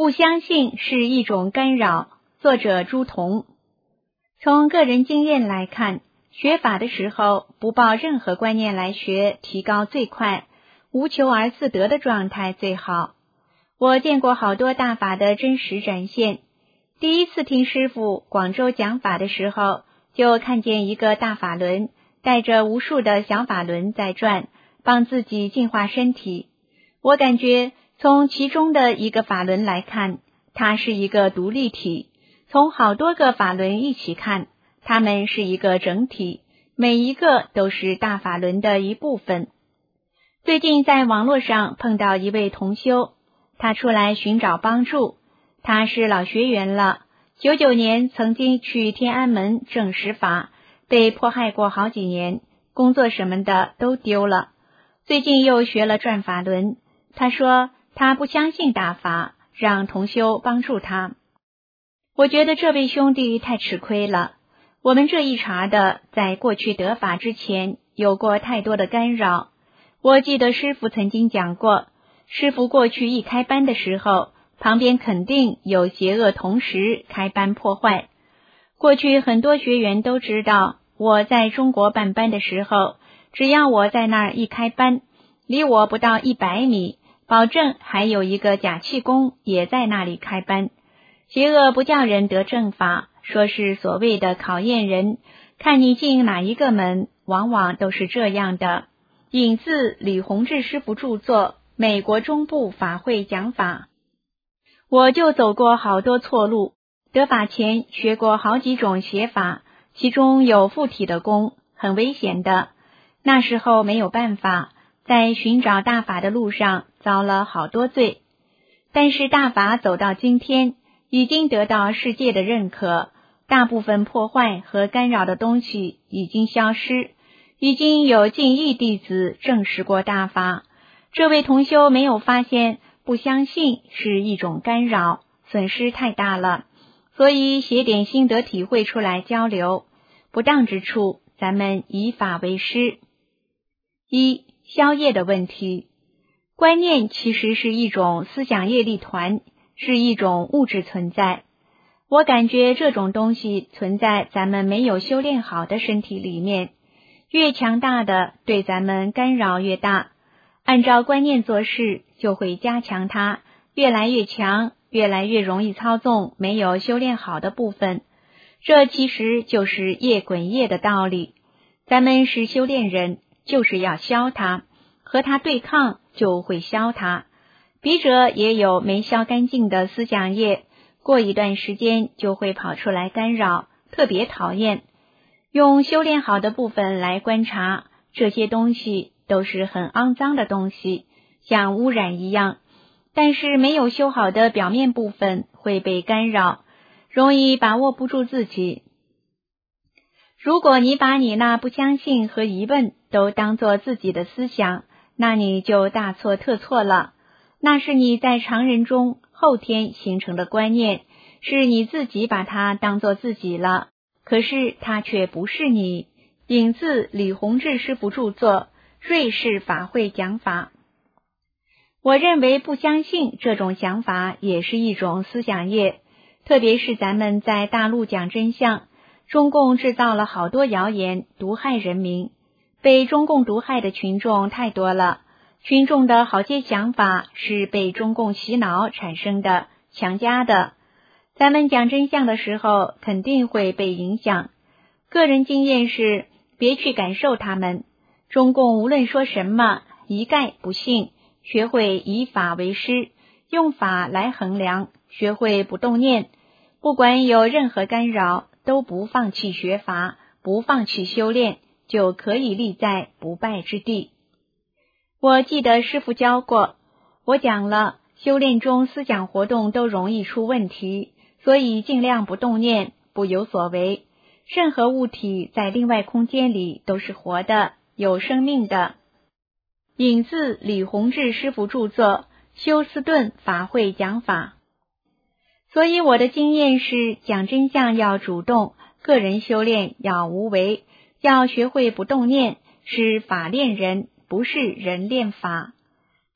不相信是一种干扰。作者朱彤。从个人经验来看，学法的时候不抱任何观念来学，提高最快，无求而自得的状态最好。我见过好多大法的真实展现。第一次听师父广州讲法的时候，就看见一个大法轮带着无数的小法轮在转，帮自己净化身体。我感觉从其中的一个法轮来看，它是一个独立体，从好多个法轮一起看，它们是一个整体，每一个都是大法轮的一部分。最近在网络上碰到一位同修，他出来寻找帮助。他是老学员了，99年曾经去天安门证实法，被迫害过好几年，工作什么的都丢了。最近又学了转法轮，他说他不相信大法，让同修帮助他。我觉得这位兄弟太吃亏了。我们这一茬的在过去得法之前有过太多的干扰。我记得师父曾经讲过，师父过去一开班的时候，旁边肯定有邪恶同时开班破坏。过去很多学员都知道，我在中国办班的时候，只要我在那儿一开班，离我不到100米，保证还有一个假气功也在那里开班。邪恶不叫人得正法，说是所谓的考验人，看你进哪一个门，往往都是这样的。引自李洪志师父著作《美国中部法会讲法》。我就走过好多错路，得法前学过好几种邪法，其中有附体的功，很危险的。那时候没有办法，在寻找大法的路上遭了好多罪。但是大法走到今天，已经得到世界的认可，大部分破坏和干扰的东西已经消失，已经有近亿弟子证实过大法。这位同修没有发现，不相信是一种干扰，损失太大了，所以写点心得体会出来交流。不当之处，咱们以法为师。一、消业的问题。观念其实是一种思想业力团，是一种物质存在。我感觉这种东西存在咱们没有修炼好的身体里面，越强大的对咱们干扰越大。按照观念做事，就会加强它，越来越强，越来越容易操纵没有修炼好的部分。这其实就是业滚业的道理。咱们是修炼人，就是要消它，和它对抗就会消它。笔者也有没消干净的思想业，过一段时间就会跑出来干扰，特别讨厌。用修炼好的部分来观察，这些东西都是很肮脏的东西，像污染一样，但是没有修好的表面部分会被干扰，容易把握不住自己。如果你把你那不相信和疑问都当作自己的思想，那你就大错特错了。那是你在常人中后天形成的观念，是你自己把它当作自己了，可是它却不是你。引自李洪志师父著作《瑞士法会讲法》。我认为不相信这种想法也是一种思想业，特别是咱们在大陆讲真相，中共制造了好多谣言，毒害人民，被中共毒害的群众太多了。群众的好些想法是被中共洗脑产生的，强加的。咱们讲真相的时候肯定会被影响。个人经验是，别去感受他们，中共无论说什么，一概不信，学会以法为师，用法来衡量，学会不动念，不管有任何干扰，都不放弃学法，不放弃修炼，就可以立在不败之地。我记得师父教过，我讲了，修炼中思想活动都容易出问题，所以尽量不动念，不有所为。任何物体在另外空间里都是活的，有生命的。引自李洪志师父著作《休斯顿法会讲法》。所以我的经验是，讲真相要主动，个人修炼要无为，要学会不动念，是法练人，不是人练法。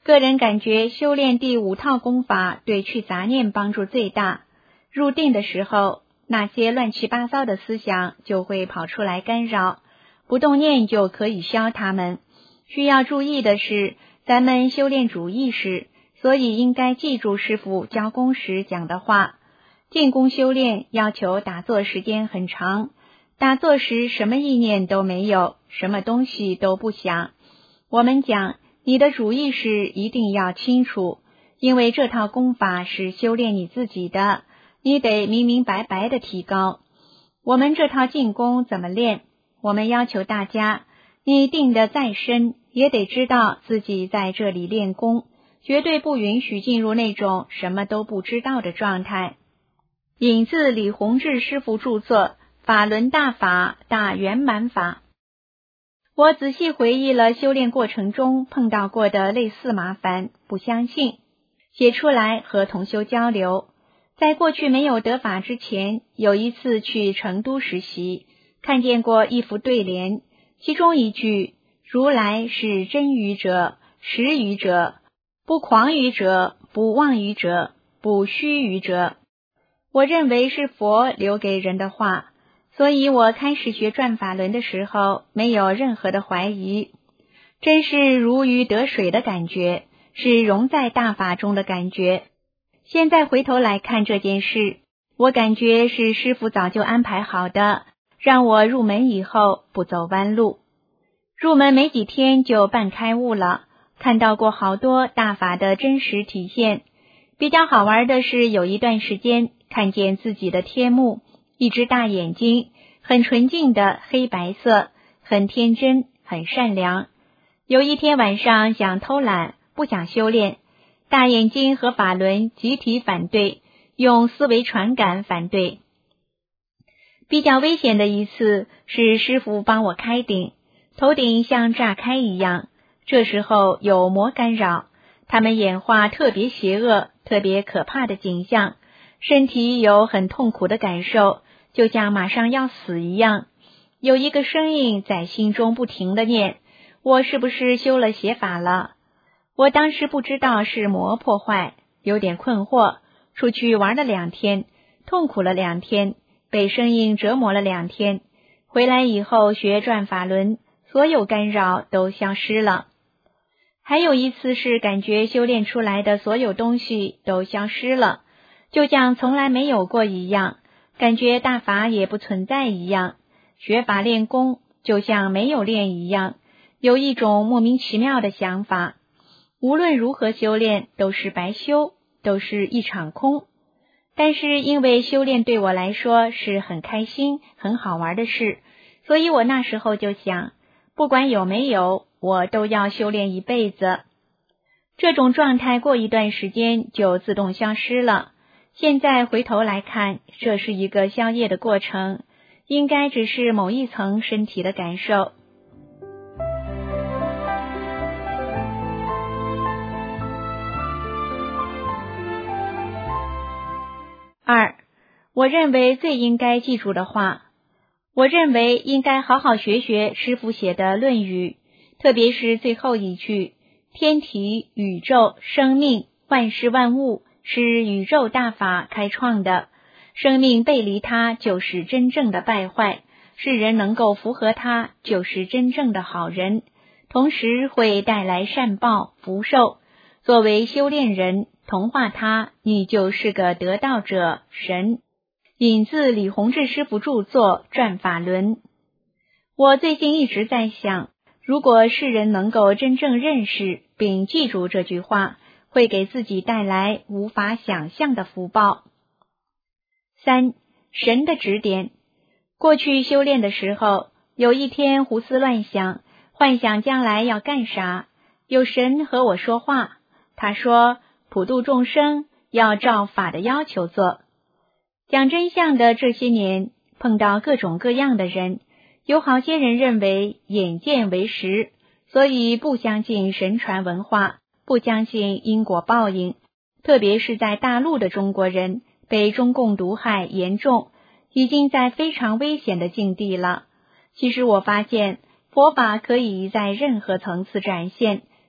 个人感觉修炼第5套功法对去杂念帮助最大。入定的时候，那些乱七八糟的思想就会跑出来干扰，不动念就可以消它们。需要注意的是，咱们修炼主意识，所以应该记住师父教功时讲的话。静功修炼要求打坐时间很长，打坐时什么意念都没有，什么东西都不想。我们讲，你的主意识一定要清楚，因为这套功法是修炼你自己的，你得明明白白的提高。我们这套静功怎么练？我们要求大家，你定得再深，也得知道自己在这里练功，绝对不允许进入那种什么都不知道的状态。引自李洪志师父著作《法轮大法大圆满法》。我仔细回忆了修炼过程中碰到过的类似麻烦，不相信，写出来和同修交流。在过去没有得法之前，有一次去成都实习，看见过一幅对联，其中一句如来是真语者、实语者、不诳语者、不妄语者、不虚语者。我认为是佛留给人的话，所以我开始学转法轮的时候没有任何的怀疑，真是如鱼得水的感觉，是融在大法中的感觉。现在回头来看这件事，我感觉是师父早就安排好的，让我入门以后不走弯路。入门没几天就半开悟了，看到过好多大法的真实体现。比较好玩的是，有一段时间看见自己的天目，一只大眼睛，很纯净的黑白色，很天真，很善良。有一天晚上想偷懒，不想修炼，大眼睛和法轮集体反对，用思维传感反对。比较危险的一次是师父帮我开顶，头顶像炸开一样，这时候有魔干扰，他们演化特别邪恶、特别可怕的景象，身体有很痛苦的感受，就像马上要死一样。有一个声音在心中不停地念，我是不是修了邪法了？我当时不知道是魔破坏，有点困惑，出去玩了2天，痛苦了2天，被声音折磨了2天。回来以后学转法轮，所有干扰都消失了。还有一次是感觉修炼出来的所有东西都消失了，就像从来没有过一样，感觉大法也不存在一样，学法练功就像没有练一样，有一种莫名其妙的想法，无论如何修炼都是白修，都是一场空。但是因为修炼对我来说是很开心、很好玩的事，所以我那时候就想，不管有没有，我都要修炼一辈子。这种状态过一段时间就自动消失了。现在回头来看，这是一个消业的过程，应该只是某一层身体的感受。2. 我认为最应该记住的话，我认为应该好好学学师父写的《论语》，特别是最后一句，天体、宇宙、生命、万事万物是宇宙大法开创的，生命背离它就是真正的败坏，世人能够符合它就是真正的好人，同时会带来善报福寿。作为修炼人，同化它，你就是个得道者神。引自李洪志师父著作《转法轮》。我最近一直在想，如果世人能够真正认识并记住这句话，会给自己带来无法想象的福报。3. 神的指点。过去修炼的时候，有一天胡思乱想，幻想将来要干啥，有神和我说话，他说普度众生要照法的要求做。讲真相的这些年，碰到各种各样的人，有好些人认为眼见为实，所以不相信神传文化，不相信因果报应，特别是在大陆的中国人被中共毒害严重，已经在非常危险的境地了。其实我发现佛法可以在任何层次展现，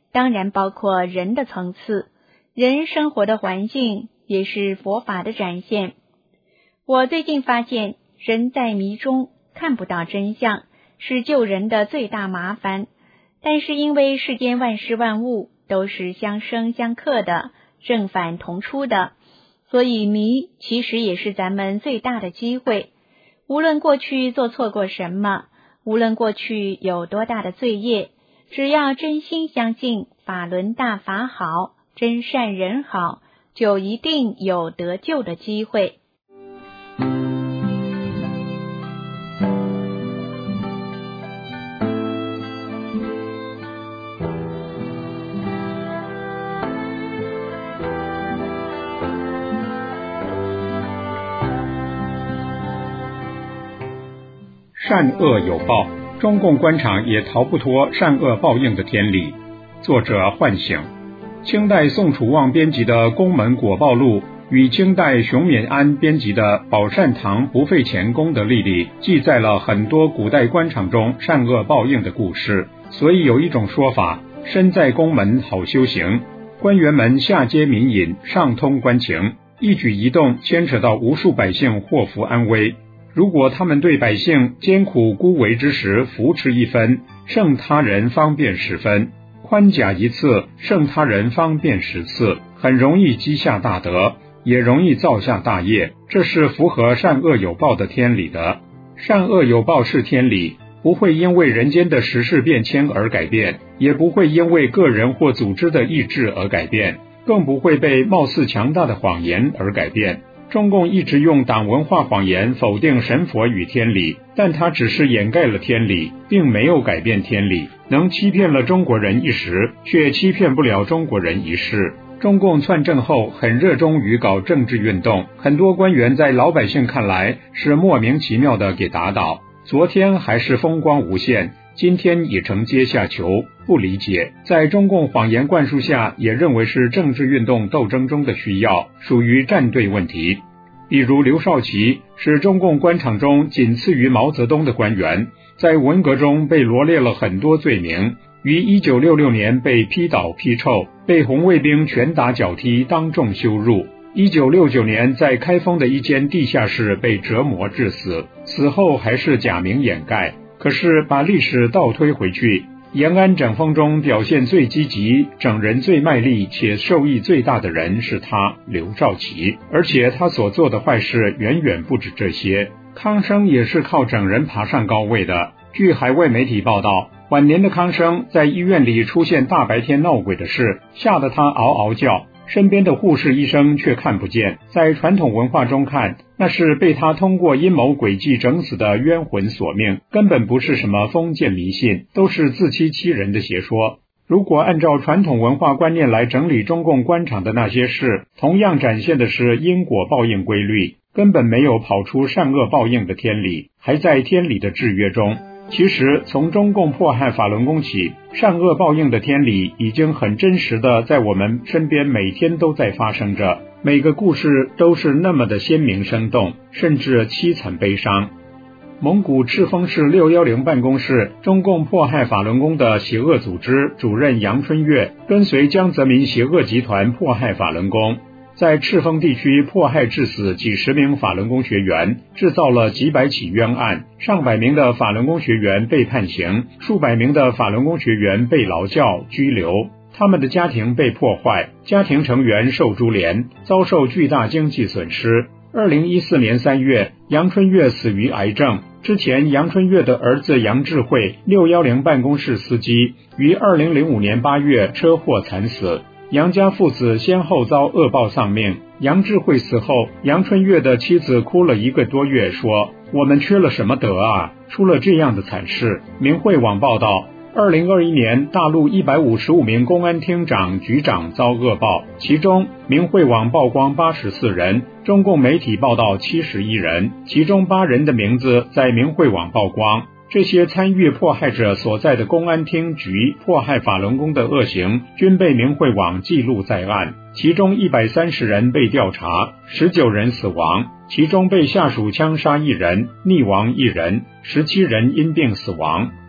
当然包括人的层次，人生活的环境也是佛法的展现。我最近发现，人在迷中看不到真相，是救人的最大麻烦。但是因为世间万事万物都是相生相克的，正反同出的，所以迷其实也是咱们最大的机会。无论过去做错过什么，无论过去有多大的罪业，只要真心相信法轮大法好，真善人好，就一定有得救的机会。 善恶有报，中共官场也逃不脱善恶报应的天理。作者唤醒。清代宋楚望编辑的《宫门果报录》与清代熊勉安编辑的《宝善堂不费钱功德历》里记载了很多古代官场中善恶报应的故事。所以有一种说法，身在宫门好修行，官员们下接民隐，上通官情，一举一动牵扯到无数百姓祸福安危。如果他们对百姓艰苦孤危之时扶持一分，胜他人方便10分；宽甲一次，胜他人方便10次，很容易积下大德，也容易造下大业。这是符合善恶有报的天理的。善恶有报是天理，不会因为人间的时事变迁而改变，也不会因为个人或组织的意志而改变，更不会被貌似强大的谎言而改变。中共一直用党文化谎言否定神佛与天理，但它只是掩盖了天理，并没有改变天理，能欺骗了中国人一时，却欺骗不了中国人一世。中共篡政后很热衷于搞政治运动，很多官员在老百姓看来是莫名其妙的给打倒，昨天还是风光无限，今天已成阶下囚，不理解，在中共谎言灌输下，也认为是政治运动斗争中的需要，属于站队问题。比如刘少奇是中共官场中仅次于毛泽东的官员，在文革中被罗列了很多罪名，于1966年被批倒批臭，被红卫兵拳打脚踢，当众羞辱。1969年在开封的一间地下室被折磨致死，死后还是假名掩盖。可是把历史倒推回去，延安整风中表现最积极、整人最卖力且受益最大的人是他，刘少奇，而且他所做的坏事远远不止这些。康生也是靠整人爬上高位的。据海外媒体报道，晚年的康生在医院里出现大白天闹鬼的事，吓得他嗷嗷叫，身边的护士医生却看不见。在传统文化中看，那是被他通过阴谋诡计整死的冤魂索命，根本不是什么封建迷信，都是自欺欺人的邪说。如果按照传统文化观念来整理中共官场的那些事，同样展现的是因果报应规律，根本没有跑出善恶报应的天理，还在天理的制约中。其实从中共迫害法轮功起，善恶报应的天理已经很真实的在我们身边每天都在发生着，每个故事都是那么的鲜明生动，甚至凄惨悲伤。蒙古赤峰市610办公室中共迫害法轮功的邪恶组织主任杨春月跟随江泽民邪恶集团迫害法轮功，在赤峰地区迫害致死几十名法轮功学员，制造了几百起冤案，上百名的法轮功学员被判刑，数百名的法轮功学员被劳教拘留，他们的家庭被破坏，家庭成员受株连，遭受巨大经济损失。2014年3月，杨春月死于癌症。之前杨春月的儿子杨智慧610办公室司机于2005年8月车祸惨死，杨家父子先后遭恶报丧命。杨智慧死后，杨春月的妻子哭了1个多月，说：“我们缺了什么德啊，出了这样的惨事。”明慧网报道，2021年大陆155名公安厅长、局长遭恶报，其中明慧网曝光84人，中共媒体报道71人，其中8人的名字在明慧网曝光。这些参与迫害者所在的公安厅局迫害法轮功的恶行均被明慧网记录在案，其中130人被调查，19人死亡，其中被下属枪杀1人，溺亡1人，17人因病死亡。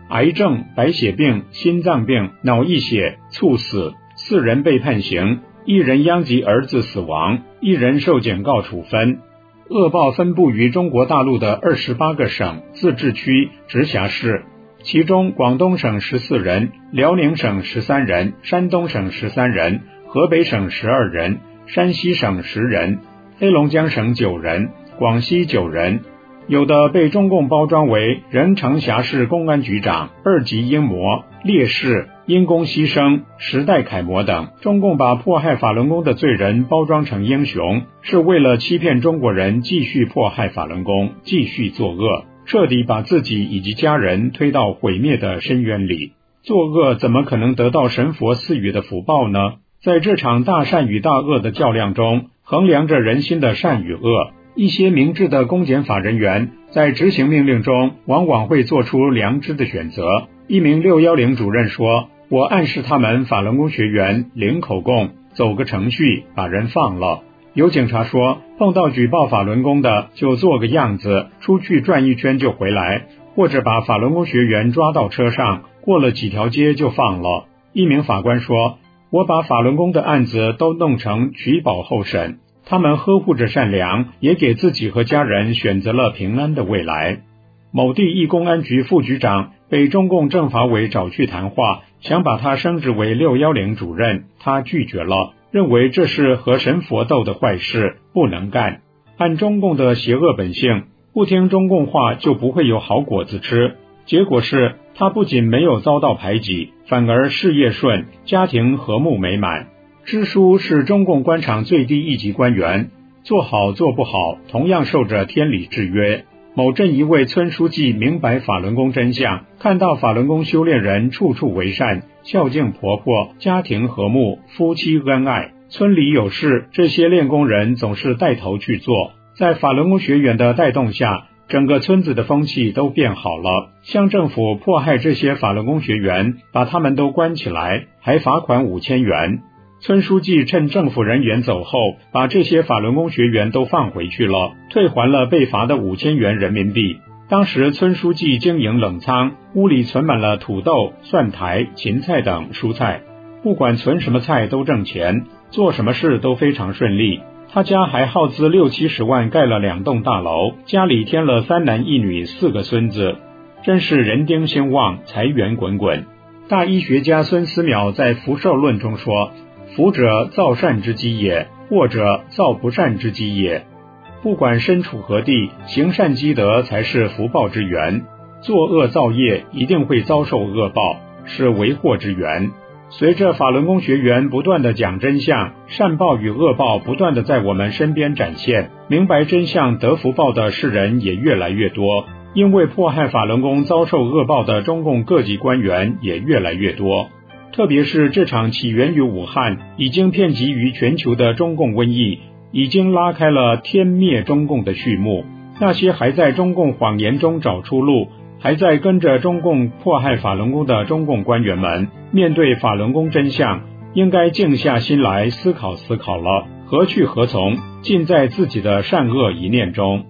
癌症、白血病、心脏病、脑溢血、猝死，4人被判刑，1人殃及儿子死亡，1人受检告处分。恶报分布于中国大陆的28个省、自治区、直辖市，其中广东省14人，辽宁省13人，山东省13人，河北省12人，山西省10人，黑龙江省9人，广西9人。有的被中共包装为任城辖市公安局长、2级英模、烈士、因公牺牲、时代楷模等。中共把迫害法轮功的罪人包装成英雄，是为了欺骗中国人继续迫害法轮功，继续作恶，彻底把自己以及家人推到毁灭的深渊里。作恶怎么可能得到神佛赐予的福报呢？在这场大善与大恶的较量中，衡量着人心的善与恶，一些明智的公检法人员在执行命令中往往会做出良知的选择。一名610主任说，我暗示他们法轮功学员零口供，走个程序把人放了。有警察说，碰到举报法轮功的就做个样子，出去转一圈就回来，或者把法轮功学员抓到车上，过了几条街就放了。一名法官说，我把法轮功的案子都弄成取保候审，他们呵护着善良，也给自己和家人选择了平安的未来。某地一公安局副局长被中共政法委找去谈话，想把他升职为610主任，他拒绝了，认为这是和神佛斗的坏事，不能干。按中共的邪恶本性，不听中共话就不会有好果子吃。结果是他不仅没有遭到排挤，反而事业顺，家庭和睦美满。支书是中共官场最低一级官员，做好做不好同样受着天理制约。某镇一位村书记明白法轮功真相，看到法轮功修炼人处处为善，孝敬婆婆，家庭和睦，夫妻恩爱。村里有事，这些练功人总是带头去做。在法轮功学员的带动下，整个村子的风气都变好了。乡政府迫害这些法轮功学员，把他们都关起来，还罚款5000元。村书记趁政府人员走后，把这些法轮功学员都放回去了，退还了被罚的5000元人民币。当时村书记经营冷仓，屋里存满了土豆、蒜苔、芹菜等蔬菜，不管存什么菜都挣钱，做什么事都非常顺利。他家还耗资60-70万盖了2栋大楼，家里添了3男1女4个孙子，真是人丁兴旺，财源滚滚。大医学家孙思邈在《福寿论》中说，福者造善之基也，祸者造不善之基也。不管身处何地，行善积德才是福报之源，作恶造业一定会遭受恶报，是为祸之源。随着法轮功学员不断的讲真相，善报与恶报不断的在我们身边展现，明白真相得福报的世人也越来越多，因为迫害法轮功遭受恶报的中共各级官员也越来越多。特别是这场起源于武汉，已经遍及于全球的中共瘟疫，已经拉开了天灭中共的序幕。那些还在中共谎言中找出路，还在跟着中共迫害法轮功的中共官员们，面对法轮功真相，应该静下心来思考思考了，何去何从，尽在自己的善恶一念中。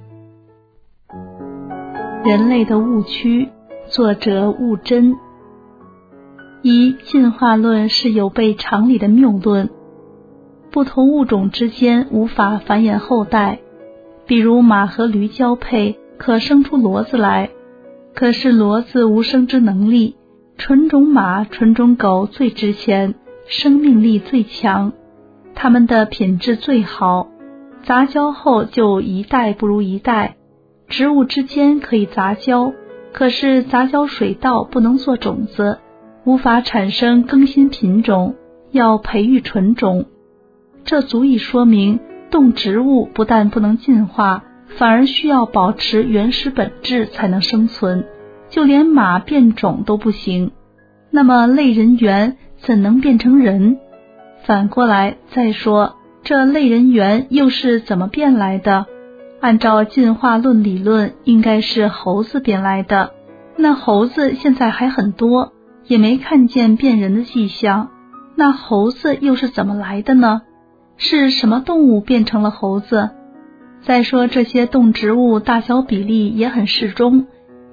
人类的误区，作者悟真。一、进化论是有悖常理的谬论，不同物种之间无法繁衍后代，比如马和驴交配可生出骡子来，可是骡子无生殖能力，纯种马、纯种狗最值钱，生命力最强，它们的品质最好，杂交后就一代不如一代。植物之间可以杂交，可是杂交水稻不能做种子，无法产生更新品种，要培育纯种。这足以说明动植物不但不能进化，反而需要保持原始本质才能生存，就连马变种都不行。那么类人猿怎能变成人？反过来再说，这类人猿又是怎么变来的？按照进化论理论，应该是猴子变来的。那猴子现在还很多，也没看见变人的迹象，那猴子又是怎么来的呢？是什么动物变成了猴子？再说这些动植物大小比例也很适中，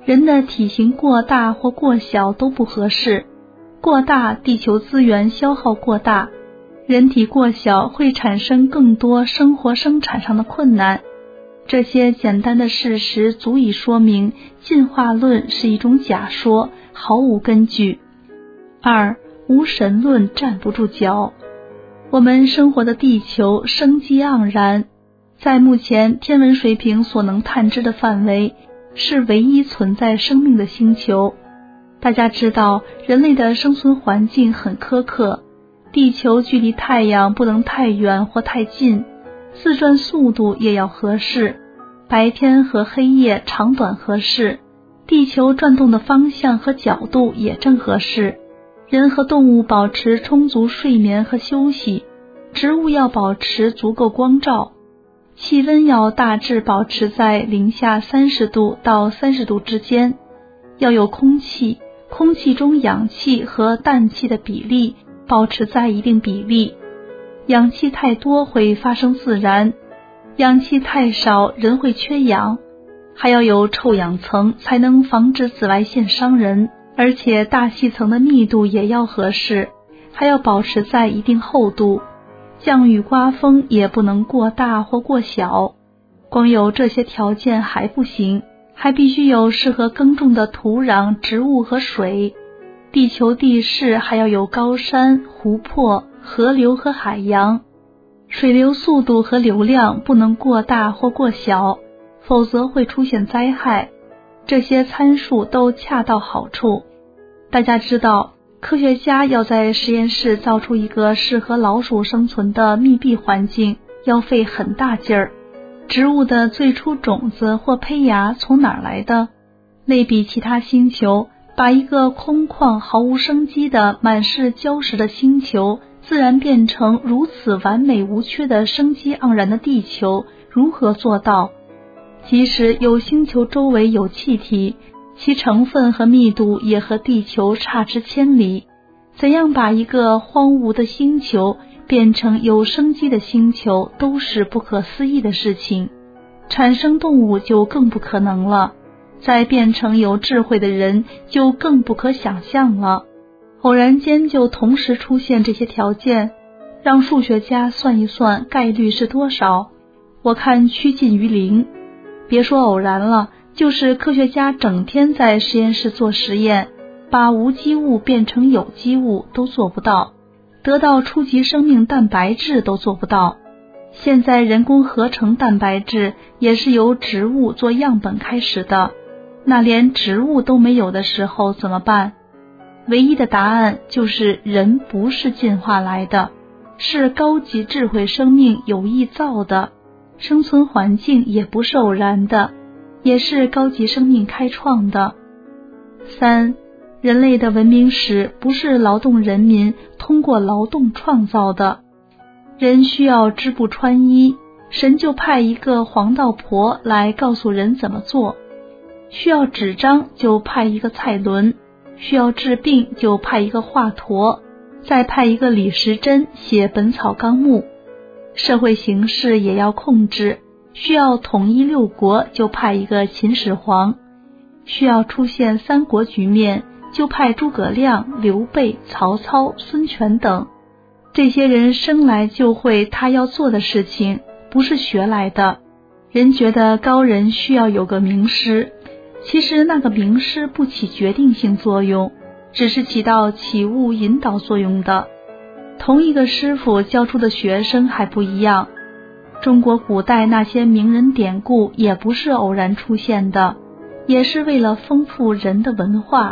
人的体型过大或过小都不合适。过大，地球资源消耗过大；人体过小，会产生更多生活生产上的困难。这些简单的事实足以说明进化论是一种假说，毫无根据。2. 无神论站不住脚。我们生活的地球生机盎然，在目前天文水平所能探知的范围，是唯一存在生命的星球。大家知道，人类的生存环境很苛刻，地球距离太阳不能太远或太近，自转速度也要合适，白天和黑夜长短合适，地球转动的方向和角度也正合适。人和动物保持充足睡眠和休息，植物要保持足够光照，气温要大致保持在零下30度到30度之间，要有空气，空气中氧气和氮气的比例保持在一定比例，氧气太多会发生自燃，氧气太少人会缺氧，还要有臭氧层才能防止紫外线伤人，而且大气层的密度也要合适，还要保持在一定厚度，降雨刮风也不能过大或过小。光有这些条件还不行，还必须有适合耕种的土壤、植物和水。地球地势还要有高山、湖泊、河流和海洋，水流速度和流量不能过大或过小，否则会出现灾害。这些参数都恰到好处。大家知道，科学家要在实验室造出一个适合老鼠生存的密闭环境，要费很大劲儿。植物的最初种子或胚芽从哪儿来的？类比其他星球，把一个空旷毫无生机的满是礁石的星球自然变成如此完美无缺的生机盎然的地球，如何做到？即使有星球周围有气体，其成分和密度也和地球差之千里。怎样把一个荒芜的星球变成有生机的星球，都是不可思议的事情。产生动物就更不可能了，再变成有智慧的人就更不可想象了。偶然间就同时出现这些条件，让数学家算一算概率是多少，我看趋近于0。别说偶然了，就是科学家整天在实验室做实验，把无机物变成有机物都做不到，得到初级生命蛋白质都做不到。现在人工合成蛋白质也是由植物做样本开始的，那连植物都没有的时候怎么办？唯一的答案就是人不是进化来的，是高级智慧生命有意造的，生存环境也不是偶然的，也是高级生命开创的。3. 人类的文明史不是劳动人民通过劳动创造的。人需要织布穿衣，神就派一个黄道婆来告诉人怎么做；需要纸张就派一个蔡伦，需要治病就派一个华佗，再派一个李时珍写本草纲目。社会形势也要控制，需要统一六国就派一个秦始皇，需要出现三国局面就派诸葛亮、刘备、曹操、孙权等。这些人生来就会他要做的事情，不是学来的。人觉得高人需要有个名师，其实那个名师不起决定性作用，只是起到启悟引导作用的。同一个师傅教出的学生还不一样。中国古代那些名人典故也不是偶然出现的，也是为了丰富人的文化。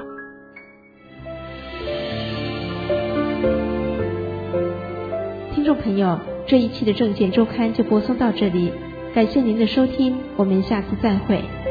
听众朋友，这一期的证件周刊就播送到这里，感谢您的收听，我们下次再会。